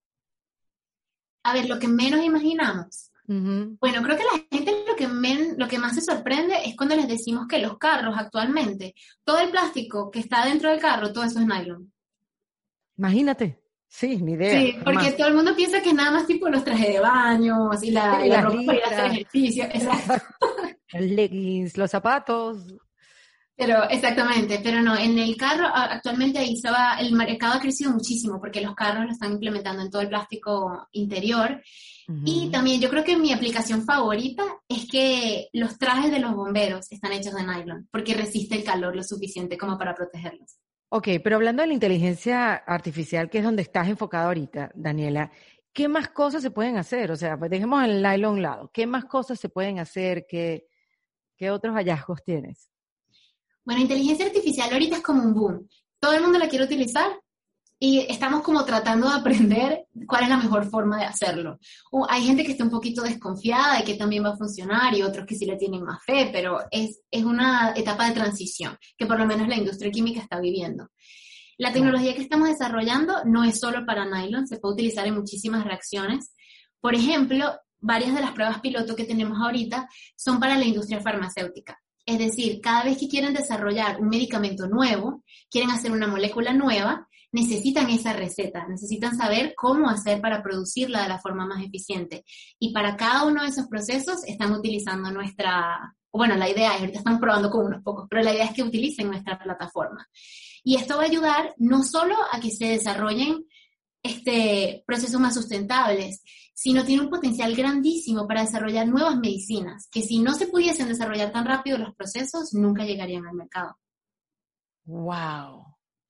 A ver, lo que menos imaginamos. Ujú. Bueno, creo que la gente lo que más se sorprende es cuando les decimos que los carros actualmente, todo el plástico que está dentro del carro, todo eso es nylon. Imagínate. Sí, ni idea, Sí, porque jamás. todo el mundo piensa que nada más tipo los trajes de baño, así Sí, la las ropa para ir a hacer licras, ejercicio, exacto. los leggings, los zapatos. Pero exactamente, pero no, en el carro actualmente ahí el mercado ha crecido muchísimo porque los carros lo están implementando en todo el plástico interior. Y Ujú. también yo creo que mi aplicación favorita es que los trajes de los bomberos están hechos de nylon porque resiste el calor lo suficiente como para protegerlos. Ok, pero hablando de la inteligencia artificial, que es donde estás enfocada ahorita, Daniela, ¿qué más cosas se pueden hacer? O sea, pues dejemos el nylon a un lado. ¿Qué más cosas se pueden hacer? ¿Qué otros hallazgos tienes? Bueno, inteligencia artificial ahorita es como un boom. Todo el mundo la quiere utilizar y estamos como tratando de aprender cuál es la mejor forma de hacerlo. Hay gente que está un poquito desconfiada de que también va a funcionar y otros que sí le tienen más fe, pero es una etapa de transición que por lo menos la industria química está viviendo. La tecnología que estamos desarrollando no es solo para nylon, se puede utilizar en muchísimas reacciones. Por ejemplo, varias de las pruebas piloto que tenemos ahorita son para la industria farmacéutica. Es decir, cada vez que quieren desarrollar un medicamento nuevo, quieren hacer una molécula nueva, necesitan esa receta, necesitan saber cómo hacer para producirla de la forma más eficiente. Y para cada uno de esos procesos están utilizando la idea es, ahorita estamos probando con unos pocos, pero la idea es que utilicen nuestra plataforma. Y esto va a ayudar no solo a que se desarrollen procesos más sustentables, sino tiene un potencial grandísimo para desarrollar nuevas medicinas, que si no se pudiesen desarrollar tan rápido los procesos, nunca llegarían al mercado. ¡Wow!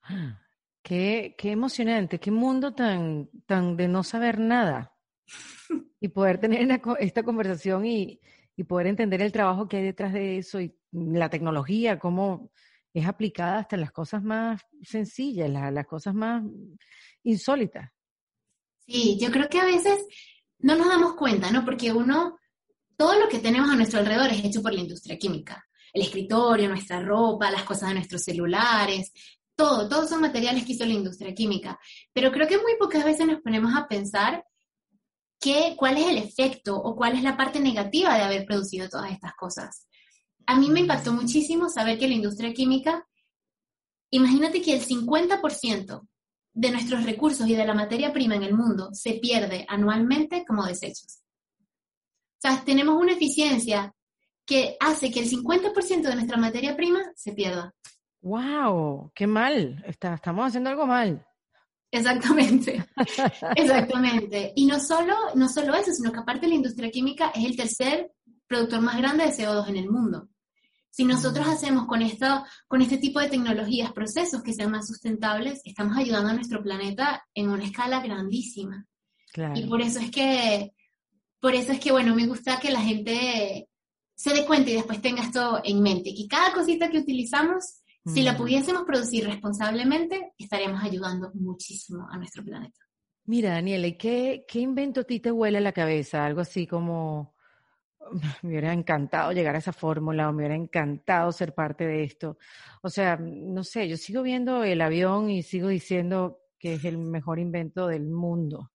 Qué emocionante, qué mundo tan de no saber nada. Y poder tener esta conversación y poder entender el trabajo que hay detrás de eso y la tecnología, cómo es aplicada hasta en las cosas más sencillas, las cosas más insólitas. Sí, yo creo que a veces no nos damos cuenta, ¿no? Porque todo lo que tenemos a nuestro alrededor es hecho por la industria química. El escritorio, nuestra ropa, las cosas de nuestros celulares, todos son materiales que hizo la industria química. Pero creo que muy pocas veces nos ponemos a pensar cuál es el efecto o cuál es la parte negativa de haber producido todas estas cosas. A mí me impactó muchísimo saber que la industria química, imagínate que el 50% de nuestros recursos y de la materia prima en el mundo se pierde anualmente como desechos. O sea, tenemos una eficiencia que hace que el 50% de nuestra materia prima se pierda. ¡Wow! ¡Qué mal! Estamos haciendo algo mal. Exactamente, exactamente. Y no solo eso, sino que aparte la industria química es el tercer productor más grande de CO2 en el mundo. Si nosotros hacemos con este tipo de tecnologías procesos que sean más sustentables, estamos ayudando a nuestro planeta en una escala grandísima. Claro. Y por eso es que, bueno, me gusta que la gente se dé cuenta y después tenga esto en mente, que cada cosita que utilizamos, si la pudiésemos producir responsablemente, estaríamos ayudando muchísimo a nuestro planeta. Mira, Daniela, ¿y qué invento a ti te huele a la cabeza? Algo así como, me hubiera encantado llegar a esa fórmula, o me hubiera encantado ser parte de esto. O sea, no sé, yo sigo viendo el avión y sigo diciendo que es el mejor invento del mundo.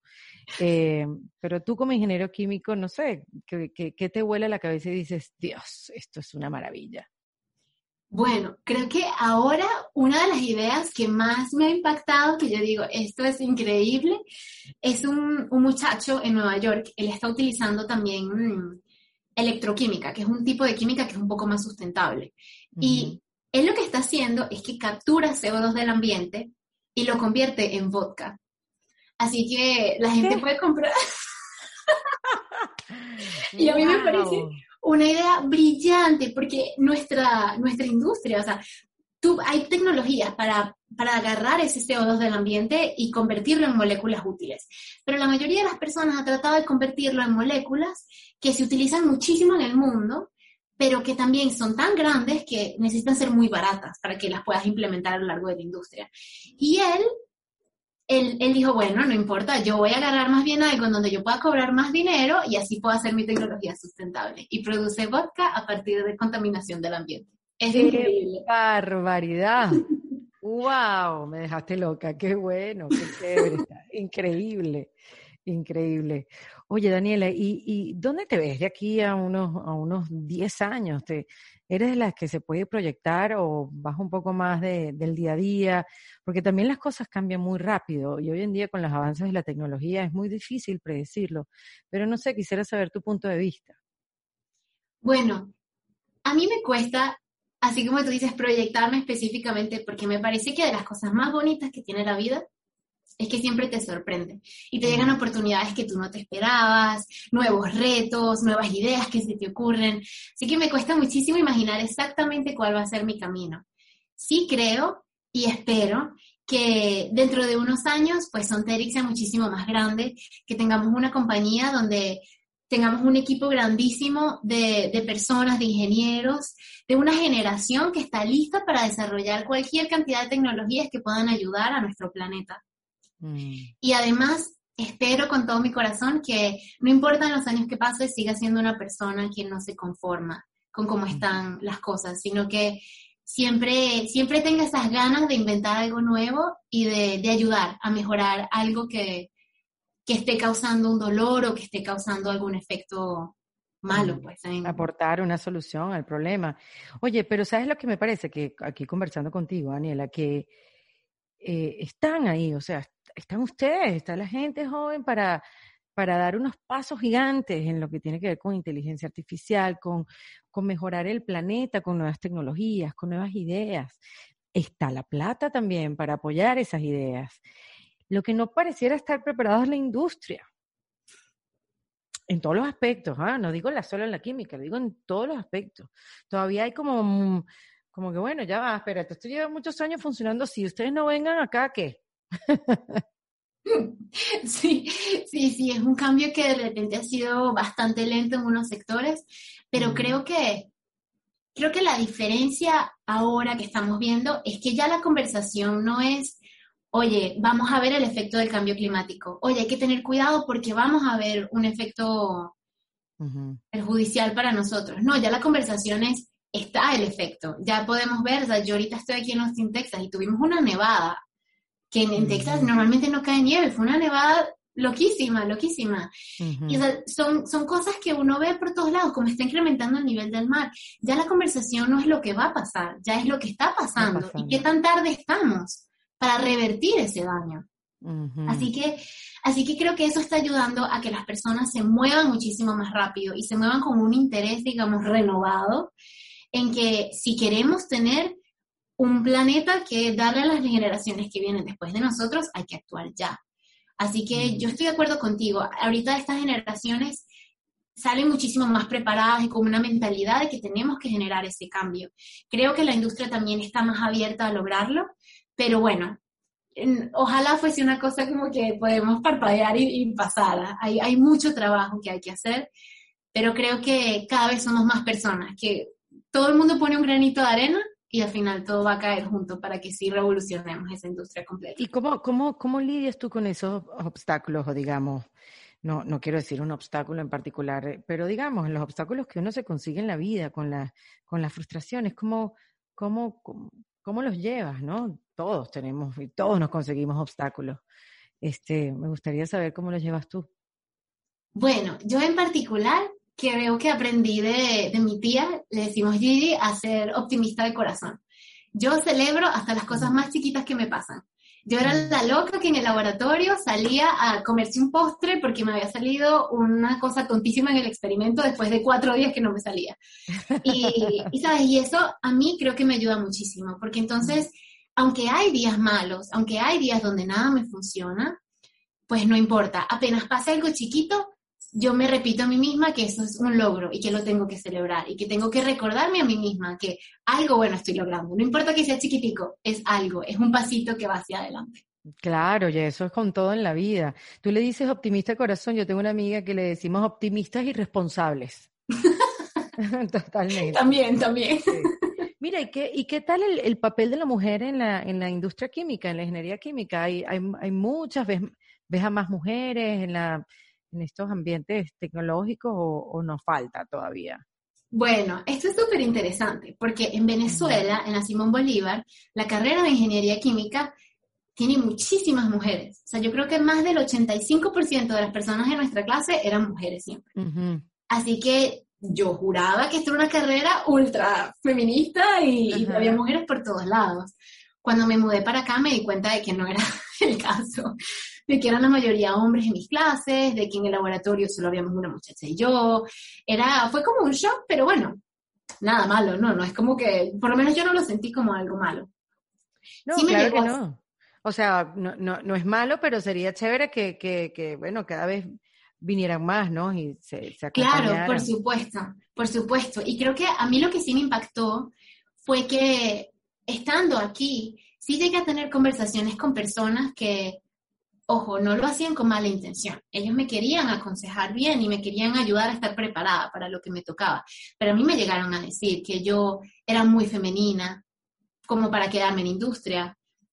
Pero tú como ingeniero químico, no sé, ¿qué te huele a la cabeza y dices, Dios, esto es una maravilla? Bueno, creo que ahora una de las ideas que más me ha impactado, que yo digo, esto es increíble, es un muchacho en Nueva York. Él está utilizando también electroquímica, que es un tipo de química que es un poco más sustentable. Y él lo que está haciendo es que captura CO2 del ambiente y lo convierte en vodka. Así que la gente puede comprar. Y a mí me parece una idea brillante, porque nuestra industria, o sea, hay tecnologías para agarrar ese CO2 del ambiente y convertirlo en moléculas útiles. Pero la mayoría de las personas ha tratado de convertirlo en moléculas que se utilizan muchísimo en el mundo, pero que también son tan grandes que necesitan ser muy baratas para que las puedas implementar a lo largo de la industria. Y él dijo, bueno, no importa, yo voy a agarrar más bien algo en donde yo pueda cobrar más dinero y así puedo hacer mi tecnología sustentable. Y produce vodka a partir de contaminación del ambiente. Es increíble. ¡Qué barbaridad! ¡Wow! Me dejaste loca. ¡Qué bueno! ¡Qué chévere! Increíble, increíble. Oye, Daniela, ¿y dónde te ves de aquí a unos 10 años? ¿Eres de las que se puede proyectar o vas un poco más del día a día? Porque también las cosas cambian muy rápido y hoy en día con los avances de la tecnología es muy difícil predecirlo. Pero no sé, quisiera saber tu punto de vista. Bueno, a mí me cuesta, así como tú dices, proyectarme específicamente, porque me parece que de las cosas más bonitas que tiene la vida es que siempre te sorprende y te llegan oportunidades que tú no te esperabas, nuevos retos, nuevas ideas que se te ocurren. Así que me cuesta muchísimo imaginar exactamente cuál va a ser mi camino. Sí creo y espero que dentro de unos años, pues Sonterix sea muchísimo más grande, que tengamos una compañía donde tengamos un equipo grandísimo de personas, de ingenieros, de una generación que está lista para desarrollar cualquier cantidad de tecnologías que puedan ayudar a nuestro planeta. Y además, espero con todo mi corazón que no importan los años que pase, siga siendo una persona que no se conforma con cómo están las cosas, sino que siempre tenga esas ganas de inventar algo nuevo y de ayudar a mejorar algo que esté causando un dolor o que esté causando algún efecto malo, pues. Aportar una solución al problema. Oye, pero ¿sabes lo que me parece? Que aquí conversando contigo, Daniela, que están ahí, o sea, están ustedes, está la gente joven para dar unos pasos gigantes en lo que tiene que ver con inteligencia artificial, con mejorar el planeta, con nuevas tecnologías, con nuevas ideas. Está la plata también para apoyar esas ideas. Lo que no pareciera estar preparado es la industria. En todos los aspectos, no digo solo en la química, lo digo en todos los aspectos. Todavía hay como que, bueno, ya va, espérate, esto lleva muchos años funcionando así, ustedes no vengan acá, ¿qué? Sí, es un cambio que de repente ha sido bastante lento en unos sectores, pero creo que la diferencia ahora que estamos viendo es que ya la conversación no es, oye, vamos a ver el efecto del cambio climático, oye, hay que tener cuidado porque vamos a ver un efecto perjudicial para nosotros. No, ya la conversación es, está el efecto, ya podemos ver, o sea, yo ahorita estoy aquí en Austin, Texas, y tuvimos una nevada, que en Texas normalmente no cae nieve, fue una nevada loquísima. Y o sea, son cosas que uno ve por todos lados, como está incrementando el nivel del mar. Ya la conversación no es lo que va a pasar, ya es lo que está pasando. Y qué tan tarde estamos para revertir ese daño. Así que creo que eso está ayudando a que las personas se muevan muchísimo más rápido y se muevan con un interés, digamos, renovado, en que si queremos tener un planeta que darle a las generaciones que vienen después de nosotros, hay que actuar ya. Así que yo estoy de acuerdo contigo. Ahorita estas generaciones salen muchísimo más preparadas y con una mentalidad de que tenemos que generar ese cambio. Creo que la industria también está más abierta a lograrlo, pero bueno, ojalá fuese una cosa como que podemos parpadear y pasar. Hay mucho trabajo que hay que hacer, pero creo que cada vez somos más personas, que todo el mundo pone un granito de arena y al final todo va a caer junto para que sí revolucionemos esa industria completa. ¿Y cómo lidias tú con esos obstáculos, o digamos, no quiero decir un obstáculo en particular, pero digamos, los obstáculos que uno se consigue en la vida, con las frustraciones, ¿cómo los llevas, no? Todos tenemos y todos nos conseguimos obstáculos. Me gustaría saber cómo los llevas tú. Bueno, yo en particular creo que aprendí de mi tía, le decimos Gigi, a ser optimista de corazón. Yo celebro hasta las cosas más chiquitas que me pasan. Yo era la loca que en el laboratorio salía a comerse un postre porque me había salido una cosa tontísima en el experimento después de 4 días que no me salía. Y ¿sabes? Y eso a mí creo que me ayuda muchísimo, porque entonces, aunque hay días malos, aunque hay días donde nada me funciona, pues no importa. Apenas pase algo chiquito, yo me repito a mí misma que eso es un logro y que lo tengo que celebrar y que tengo que recordarme a mí misma que algo bueno estoy logrando. No importa que sea chiquitico, es algo, es un pasito que va hacia adelante. Claro, y eso es con todo en la vida. Tú le dices optimista de corazón, yo tengo una amiga que le decimos optimistas irresponsables. Totalmente. También. Sí. Mira, ¿y qué tal el papel de la mujer en la industria química, en la ingeniería química? Hay muchas, ves a más mujeres en estos ambientes tecnológicos o nos falta todavía? Bueno, esto es súper interesante porque en Venezuela, en la Simón Bolívar, la carrera de ingeniería química tiene muchísimas mujeres. O sea, yo creo que más del 85% de las personas en nuestra clase eran mujeres siempre. Así que yo juraba que esto era una carrera ultra feminista y había mujeres por todos lados. Cuando me mudé para acá me di cuenta de que no era el caso, de que eran la mayoría hombres en mis clases, de que en el laboratorio solo habíamos una muchacha y yo. Fue como un shock, pero bueno, nada malo, no es como que, por lo menos yo no lo sentí como algo malo. No, sí, claro que no. O sea, no es malo, pero sería chévere que bueno, cada vez vinieran más, ¿no? Y se acompañaran. Claro, por supuesto. Y creo que a mí lo que sí me impactó fue que estando aquí, sí llegué a tener conversaciones con personas que, ojo, no lo hacían con mala intención. Ellos me querían aconsejar bien y me querían ayudar a estar preparada para lo que me tocaba. Pero a mí me llegaron a decir que yo era muy femenina, como para quedarme en industria,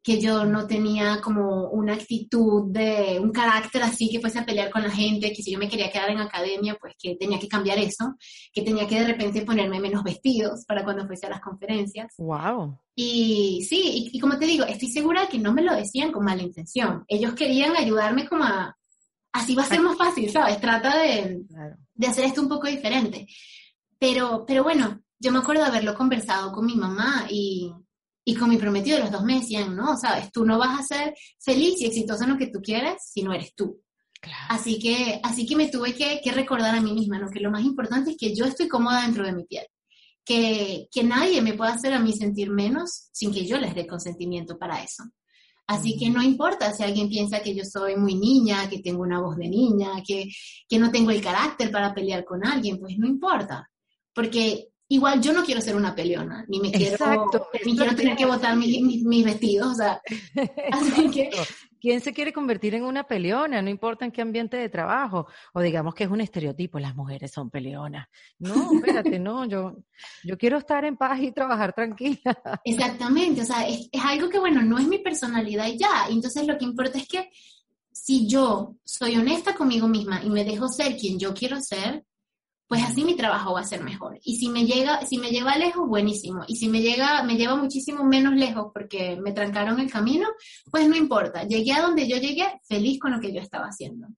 que yo no tenía como una actitud de un carácter así que fuese a pelear con la gente, que si yo me quería quedar en academia, pues que tenía que cambiar eso, que tenía que de repente ponerme menos vestidos para cuando fuese a las conferencias. Wow. Y sí, y como te digo, estoy segura de que no me lo decían con mala intención. Ellos querían ayudarme como a, así va a ser más fácil, ¿sabes? Trata Claro. de hacer esto un poco diferente. Pero bueno, yo me acuerdo de haberlo conversado con mi mamá y con mi prometido, los dos me decían, no, sabes, tú no vas a ser feliz y exitoso en lo que tú quieres si no eres tú. Claro. Así que me tuve que recordar a mí misma, ¿no? Que lo más importante es que yo estoy cómoda dentro de mi piel. Que nadie me pueda hacer a mí sentir menos sin que yo les dé consentimiento para eso. Así que no importa si alguien piensa que yo soy muy niña, que tengo una voz de niña, que no tengo el carácter para pelear con alguien, pues no importa. Porque igual yo no quiero ser una peleona, Exacto, eso ni es lo quiero que te tener iba a que botar decir. mis vestidos, o sea, así que Exacto. ¿Quién se quiere convertir en una peleona? No importa en qué ambiente de trabajo. O digamos que es un estereotipo, las mujeres son peleonas. No, espérate, no, yo quiero estar en paz y trabajar tranquila. exactamente, o sea, es algo que, bueno, no es mi personalidad y ya. Entonces lo que importa es que si yo soy honesta conmigo misma y me dejo ser quien yo quiero ser, pues así mi trabajo va a ser mejor. Y si me lleva lejos, buenísimo. Y si me lleva muchísimo menos lejos porque me trancaron el camino, pues no importa. Llegué a donde yo llegué, feliz con lo que yo estaba haciendo.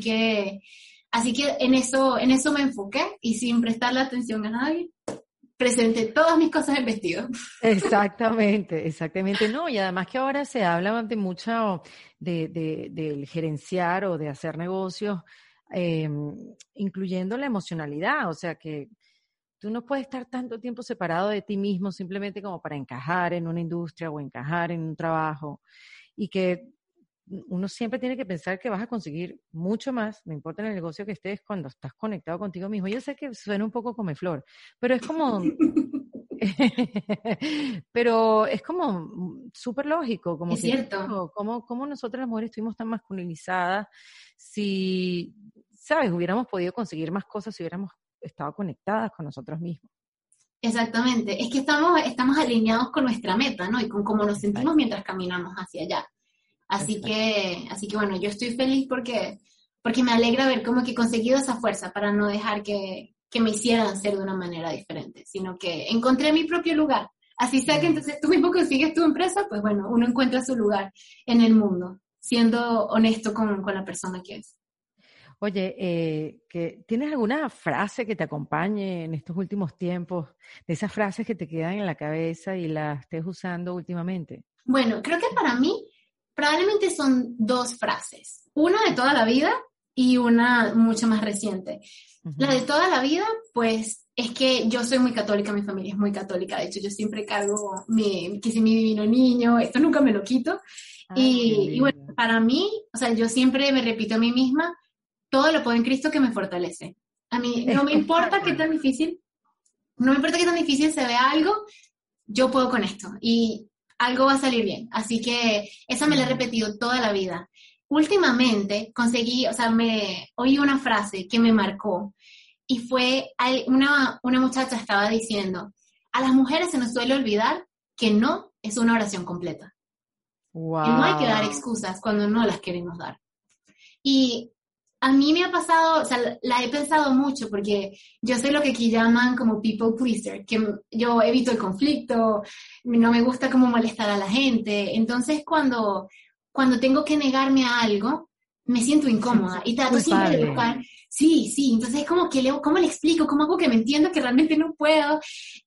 Así que en eso me enfoqué y sin prestarle atención a nadie, presenté todas mis cosas en vestido. Exactamente, exactamente. No, y además que ahora se habla de mucho del gerenciar o de hacer negocios, eh, incluyendo la emocionalidad. O sea que tú no puedes estar tanto tiempo separado de ti mismo simplemente como para encajar en una industria o encajar en un trabajo. Y que uno siempre tiene que pensar que vas a conseguir mucho más, no importa en el negocio que estés, cuando estás conectado contigo mismo. Yo sé que suena un poco comeflor, pero es como pero es como súper lógico, como Es que, cierto. claro, ¿cómo nosotras las mujeres estuvimos tan masculinizadas si, sabes, hubiéramos podido conseguir más cosas si hubiéramos estado conectadas con nosotros mismos? Exactamente. Es que estamos alineados con nuestra meta, ¿no? Y con cómo nos sentimos Exacto, mientras caminamos hacia allá. exacto. Así que bueno, yo estoy feliz porque me alegra ver cómo que he conseguido esa fuerza para no dejar que me hicieran ser de una manera diferente, sino que encontré mi propio lugar. Así sea que Mm. entonces tú mismo consigues tu empresa, pues bueno, uno encuentra su lugar en el mundo, siendo honesto con la persona que es. Oye, ¿tienes alguna frase que te acompañe en estos últimos tiempos? De esas frases que te quedan en la cabeza y las estés usando últimamente. Bueno, creo que para mí probablemente son dos frases, una de toda la vida y una mucho más reciente. La de Ujú. toda la vida, pues es que yo soy muy católica, mi familia es muy católica, de hecho yo siempre cargo que si mi divino niño, esto nunca me lo quito. Ay, qué Y bueno, lindo. para mí, o sea, yo siempre me repito a mí misma, todo lo puedo en Cristo que me fortalece. A mí no me importa qué tan Espectacular. difícil, no me importa qué tan difícil se vea algo, yo puedo con esto y algo va a salir bien. Así que esa me la he Mm. repetido toda la vida. Últimamente conseguí, o sea, me oí una frase que me marcó y fue, una muchacha estaba diciendo, a las mujeres se nos suele olvidar que no es una oración completa, que no hay que dar Wow. excusas cuando no las queremos dar. Y a mí me ha pasado, o sea, la he pensado mucho porque yo soy lo que aquí llaman como people pleaser, que yo evito el conflicto, no me gusta como molestar a la gente. Entonces, cuando tengo que negarme a algo, me siento Te incómoda sientes y trato siempre de culpable. buscar, sí, sí, entonces es como que ¿cómo le explico? ¿Cómo hago que me entienda que realmente no puedo?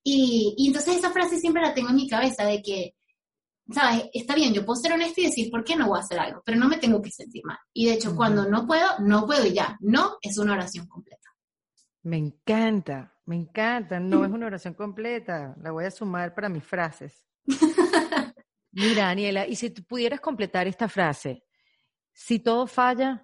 Y entonces esa frase siempre la tengo en mi cabeza de que ¿sabes? Está bien, yo puedo ser honesta y decir por qué no voy a hacer algo, pero no me tengo que sentir mal. Y de hecho, Ujú. cuando no puedo, no puedo y ya. No es una oración completa. Me encanta, me encanta. No es una oración completa. La voy a sumar para mis frases. Mira, Daniela, y si tú pudieras completar esta frase, si todo falla,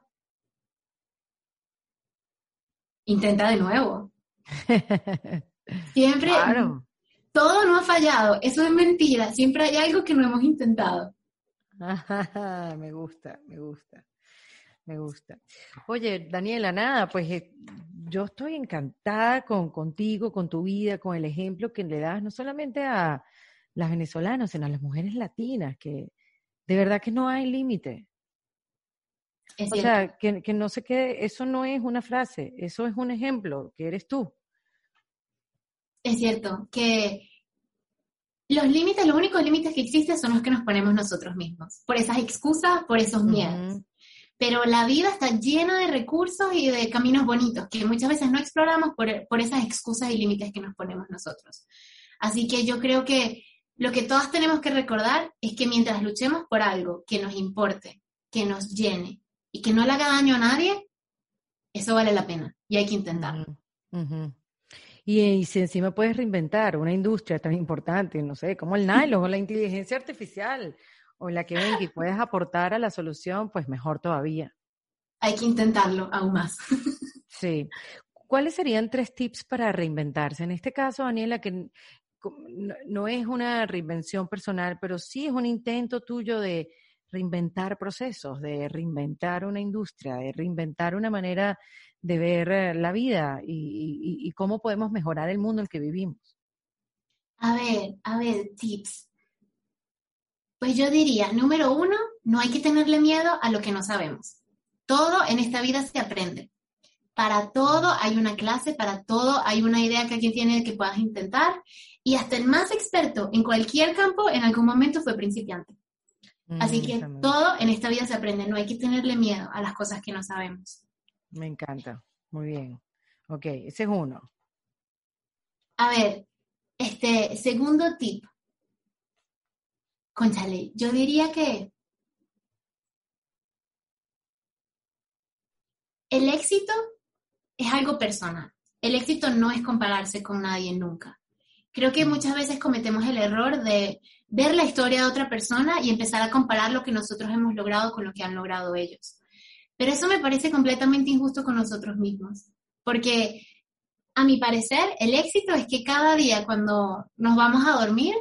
Intenta de nuevo. Siempre, claro. todo no ha fallado. Eso es mentira. Siempre hay algo que no hemos intentado. Me gusta, me gusta, me gusta. Oye, Daniela, nada, pues yo estoy encantada contigo, con tu vida, con el ejemplo que le das no solamente a las venezolanas, sino a las mujeres latinas, que De verdad que no hay límite. Es O cierto. sea, que no se quede, eso no es una frase, eso es un ejemplo, que eres tú. Es cierto que los límites, los únicos límites que existen son los que nos ponemos nosotros mismos, por esas excusas, por esos miedos. Ujú. Pero la vida está llena de recursos y de caminos bonitos que muchas veces no exploramos por esas excusas y límites que nos ponemos nosotros. Así que yo creo que lo que todas tenemos que recordar es que mientras luchemos por algo que nos importe, que nos llene y que no le haga daño a nadie, eso vale la pena y hay que intentarlo. Ujú, ujú. Y si encima puedes reinventar una industria tan importante, no sé, como el nylon o la inteligencia artificial o la que ven que puedes aportar a la solución, pues mejor todavía. Hay que intentarlo aún más. Sí. ¿Cuáles serían 3 tips para reinventarse? En este caso, Daniela, que no es una reinvención personal, pero sí es un intento tuyo de reinventar procesos, de reinventar una industria, de reinventar una manera de ver la vida y cómo podemos mejorar el mundo en el que vivimos. A ver, tips. Pues yo diría, número 1, no hay que tenerle miedo a lo que no sabemos. Todo en esta vida se aprende. Para todo hay una clase, para todo hay una idea que alguien tiene que puedas intentar, y hasta el más experto en cualquier campo en algún momento fue principiante. Así que todo en esta vida se aprende, no hay que tenerle miedo a las cosas que no sabemos. Me encanta, muy bien. Ok, ese es uno. A ver, segundo tip. Cónchale, yo diría que el éxito es algo personal. El éxito no es compararse con nadie nunca. Creo que muchas veces cometemos el error de ver la historia de otra persona y empezar a comparar lo que nosotros hemos logrado con lo que han logrado ellos. Pero eso me parece completamente injusto con nosotros mismos, porque a mi parecer el éxito es que cada día cuando nos vamos a dormir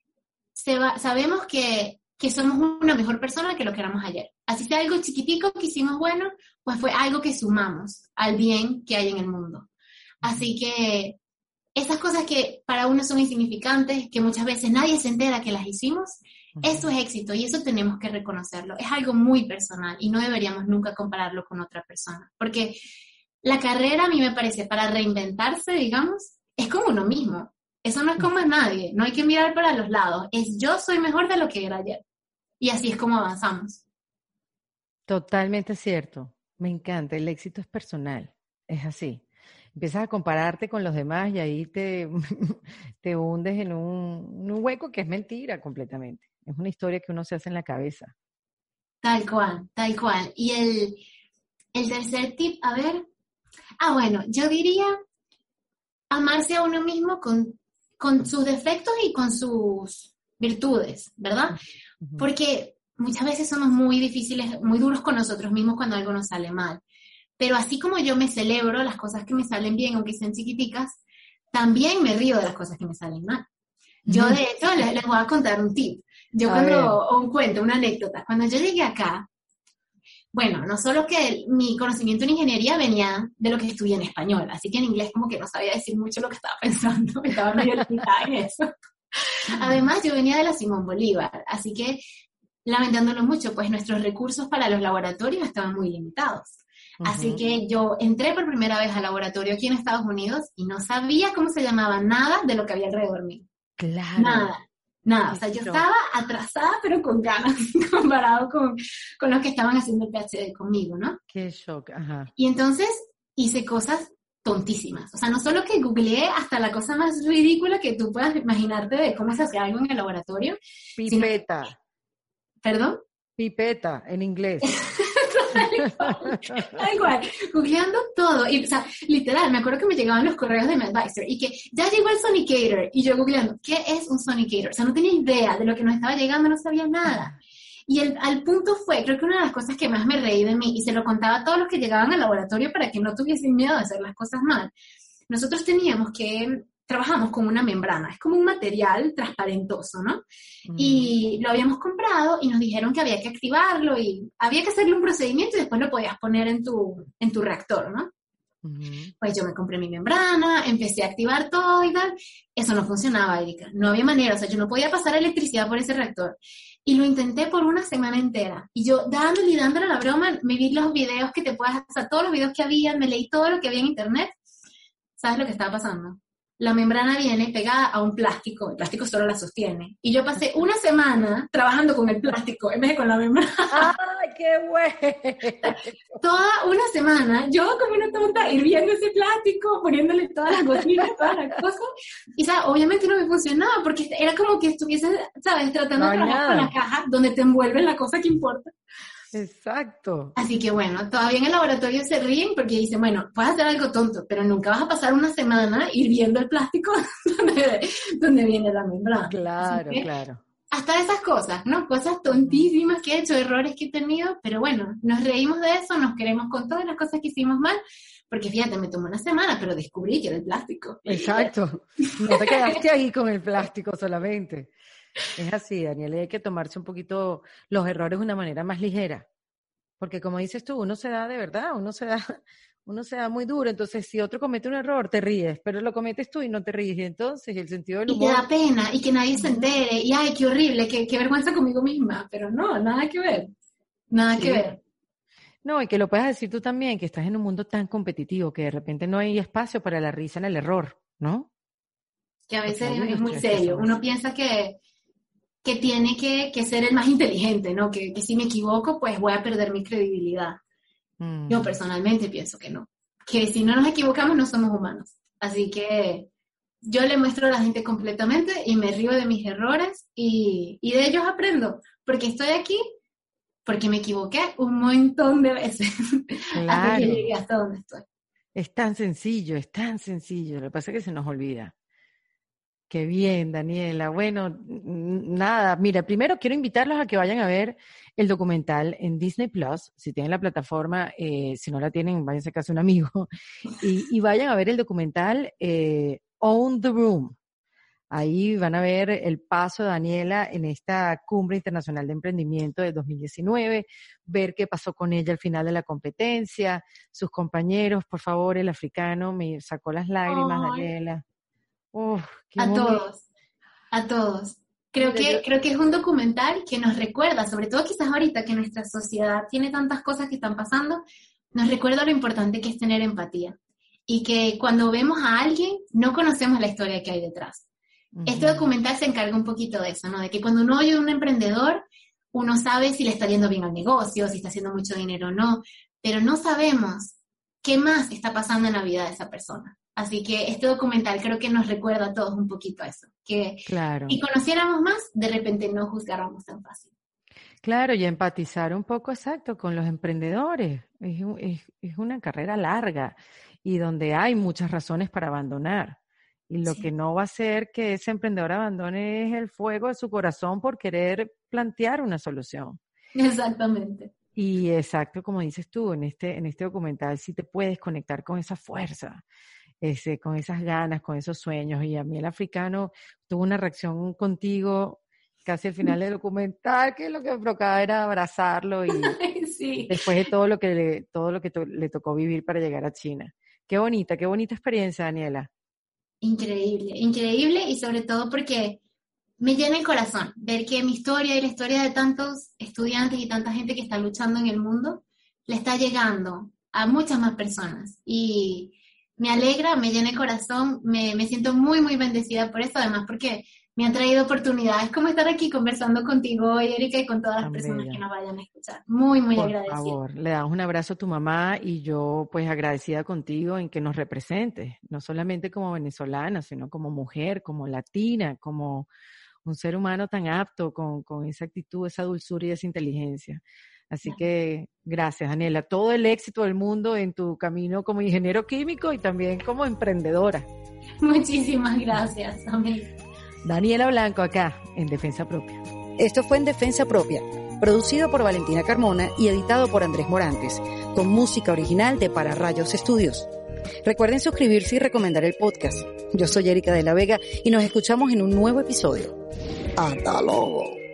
sabemos que somos una mejor persona que lo que éramos ayer. Así sea algo chiquitico que hicimos bueno, pues fue algo que sumamos al bien que hay en el mundo. Así que esas cosas que para uno son insignificantes, que muchas veces nadie se entera que las hicimos, eso es éxito y eso tenemos que reconocerlo. Es algo muy personal y no deberíamos nunca compararlo con otra persona. Porque la carrera, a mí me parece, para reinventarse, digamos, es como uno mismo. Eso no es como nadie, no hay que mirar para los lados. Es yo soy mejor de lo que era ayer. Y así es como avanzamos. Totalmente cierto. Me encanta. El éxito es personal. Es así. Empiezas a compararte con los demás y ahí te hundes en un hueco que es mentira completamente. Es una historia que uno se hace en la cabeza. Tal cual, tal cual. Y el tercer tip, a ver. Bueno, yo diría amarse a uno mismo con sus defectos y con sus virtudes, ¿verdad? Uh-huh. Porque muchas veces somos muy difíciles, muy duros con nosotros mismos cuando algo nos sale mal. Pero así como yo me celebro las cosas que me salen bien, aunque sean chiquiticas, también me río de las cosas que me salen mal. Yo, de hecho, les voy a contar un tip. O un cuento, una anécdota. Cuando yo llegué acá, bueno, no solo que mi conocimiento en ingeniería venía de lo que estudié en español, así que en inglés como que no sabía decir mucho lo que estaba pensando, estaba medio limitada en eso. Además, yo venía de la Simón Bolívar, así que, lamentándolo mucho, pues nuestros recursos para los laboratorios estaban muy limitados. Así que yo entré por primera vez al laboratorio aquí en Estados Unidos y no sabía cómo se llamaba nada de lo que había alrededor mío. Claro. Nada. O sea, yo estaba atrasada, pero con ganas, comparado con los que estaban haciendo el PhD conmigo, ¿no? Qué shock, ajá. Y entonces hice cosas tontísimas. O sea, no solo que googleé hasta la cosa más ridícula que tú puedas imaginarte de cómo se hacía algo en el laboratorio. Pipeta. ¿Perdón? Pipeta, en inglés. Tal cual, googleando todo, y, o sea, literal, me acuerdo que me llegaban los correos de mi advisor, y que ya llegó el Sonicator, y yo googleando, ¿qué es un Sonicator? O sea, no tenía idea de lo que nos estaba llegando, no sabía nada, y al punto fue, creo que una de las cosas que más me reí de mí, y se lo contaba a todos los que llegaban al laboratorio para que no tuviesen miedo de hacer las cosas mal, nosotros trabajamos con una membrana, es como un material transparentoso, ¿no? Y lo habíamos comprado y nos dijeron que había que activarlo y había que hacerle un procedimiento y después lo podías poner en tu reactor, ¿no? Uh-huh. Pues yo me compré mi membrana, empecé a activar todo y tal. Eso no funcionaba, Erika. No había manera, o sea, yo no podía pasar electricidad por ese reactor. Y lo intenté por una semana entera. Y yo dándole y dándole a la broma, me vi los videos que te puedas, o sea, todos los videos que había, me leí todo lo que había en internet. ¿Sabes lo que estaba pasando? La membrana viene pegada a un plástico, el plástico solo la sostiene. Y yo pasé una semana trabajando con el plástico en vez de con la membrana. ¡Ay, qué bueno! Toda una semana, yo como una tonta, hirviendo ese plástico, poniéndole todas las gotitas, todas las cosas. Y, ¿sabes? Obviamente no me funcionaba, porque era como que estuvieses, ¿sabes? Tratando de trabajar con la caja donde te envuelve la cosa que importa. Exacto. Así que bueno, todavía en el laboratorio se ríen porque dicen, bueno, puedes hacer algo tonto, pero nunca vas a pasar una semana hirviendo el plástico donde viene la membrana. Claro, claro. Hasta esas cosas, ¿no? Cosas tontísimas que he hecho, errores que he tenido, pero bueno, nos reímos de eso, nos queremos con todas las cosas que hicimos mal, porque fíjate, me tomó una semana, pero descubrí que era el plástico. Exacto. No te quedaste ahí con el plástico solamente. Es así, Daniela, y hay que tomarse un poquito los errores de una manera más ligera, porque como dices tú, uno se da de verdad, uno se da muy duro, entonces si otro comete un error, te ríes, pero lo cometes tú y no te ríes, y entonces el sentido del humor... Y te da pena, y que nadie se entere, y ay, qué horrible, qué vergüenza conmigo misma, pero no, nada que ver, nada que ver. No, y que lo puedas decir tú también, que estás en un mundo tan competitivo, que de repente no hay espacio para la risa en el error, ¿no? Que a veces es muy serio, uno piensa que tiene que ser el más inteligente, ¿no? Que si me equivoco, pues voy a perder mi credibilidad. Yo personalmente pienso que no. Que si no nos equivocamos, no somos humanos. Así que yo le muestro a la gente completamente y me río de mis errores y de ellos aprendo. Porque estoy aquí, porque me equivoqué un montón de veces. Claro. Hasta que llegué hasta donde estoy. Es tan sencillo, es tan sencillo. Lo que pasa es que se nos olvida. Qué bien, Daniela. Bueno, nada, mira, primero quiero invitarlos a que vayan a ver el documental en Disney Plus, si tienen la plataforma, si no la tienen, váyanse a casa de un amigo, y vayan a ver el documental Own the Room. Ahí van a ver el paso de Daniela en esta Cumbre Internacional de Emprendimiento de 2019, ver qué pasó con ella al final de la competencia, sus compañeros, por favor, el africano me sacó las lágrimas, Daniela. A todos. Creo que es un documental que nos recuerda, sobre todo quizás ahorita que nuestra sociedad tiene tantas cosas que están pasando, nos recuerda lo importante que es tener empatía. Y que cuando vemos a alguien, no conocemos la historia que hay detrás. Uh-huh. Este documental se encarga un poquito de eso, ¿no? De que cuando uno oye a un emprendedor, uno sabe si le está yendo bien al negocio, si está haciendo mucho dinero o no, pero no sabemos qué más está pasando en la vida de esa persona. Así que este documental creo que nos recuerda a todos un poquito a eso, que claro. Si conociéramos más, de repente no juzgáramos tan fácil. Claro, y empatizar un poco, exacto, con los emprendedores. Es una carrera larga y donde hay muchas razones para abandonar. Y lo que no va a hacer que ese emprendedor abandone es el fuego de su corazón por querer plantear una solución. Exactamente. Y exacto, como dices tú, en este documental sí te puedes conectar con esa fuerza. Con esas ganas, con esos sueños. Y a mí el africano tuvo una reacción contigo casi al final del documental, que lo que me provocaba era abrazarlo y sí. Después de todo lo que le tocó vivir para llegar a China. Qué bonita experiencia, Daniela. Increíble, increíble, y sobre todo porque me llena el corazón ver que mi historia y la historia de tantos estudiantes y tanta gente que está luchando en el mundo le está llegando a muchas más personas. Y me alegra, me llena el corazón, me siento muy, muy bendecida por eso, además porque me han traído oportunidades como estar aquí conversando contigo hoy, Erika, y con todas las personas que nos vayan a escuchar. Muy, muy agradecida. Por favor, le damos un abrazo a tu mamá y yo pues agradecida contigo en que nos representes, no solamente como venezolana, sino como mujer, como latina, como un ser humano tan apto, con esa actitud, esa dulzura y esa inteligencia. Así que gracias, Daniela. Todo el éxito del mundo en tu camino como ingeniero químico y también como emprendedora. Muchísimas gracias, amén. Daniela Blanco acá, en Defensa Propia. Esto fue En Defensa Propia, producido por Valentina Carmona y editado por Andrés Morantes, con música original de Para Rayos Estudios. Recuerden suscribirse y recomendar el podcast. Yo soy Erika de la Vega y nos escuchamos en un nuevo episodio. ¡Hasta luego!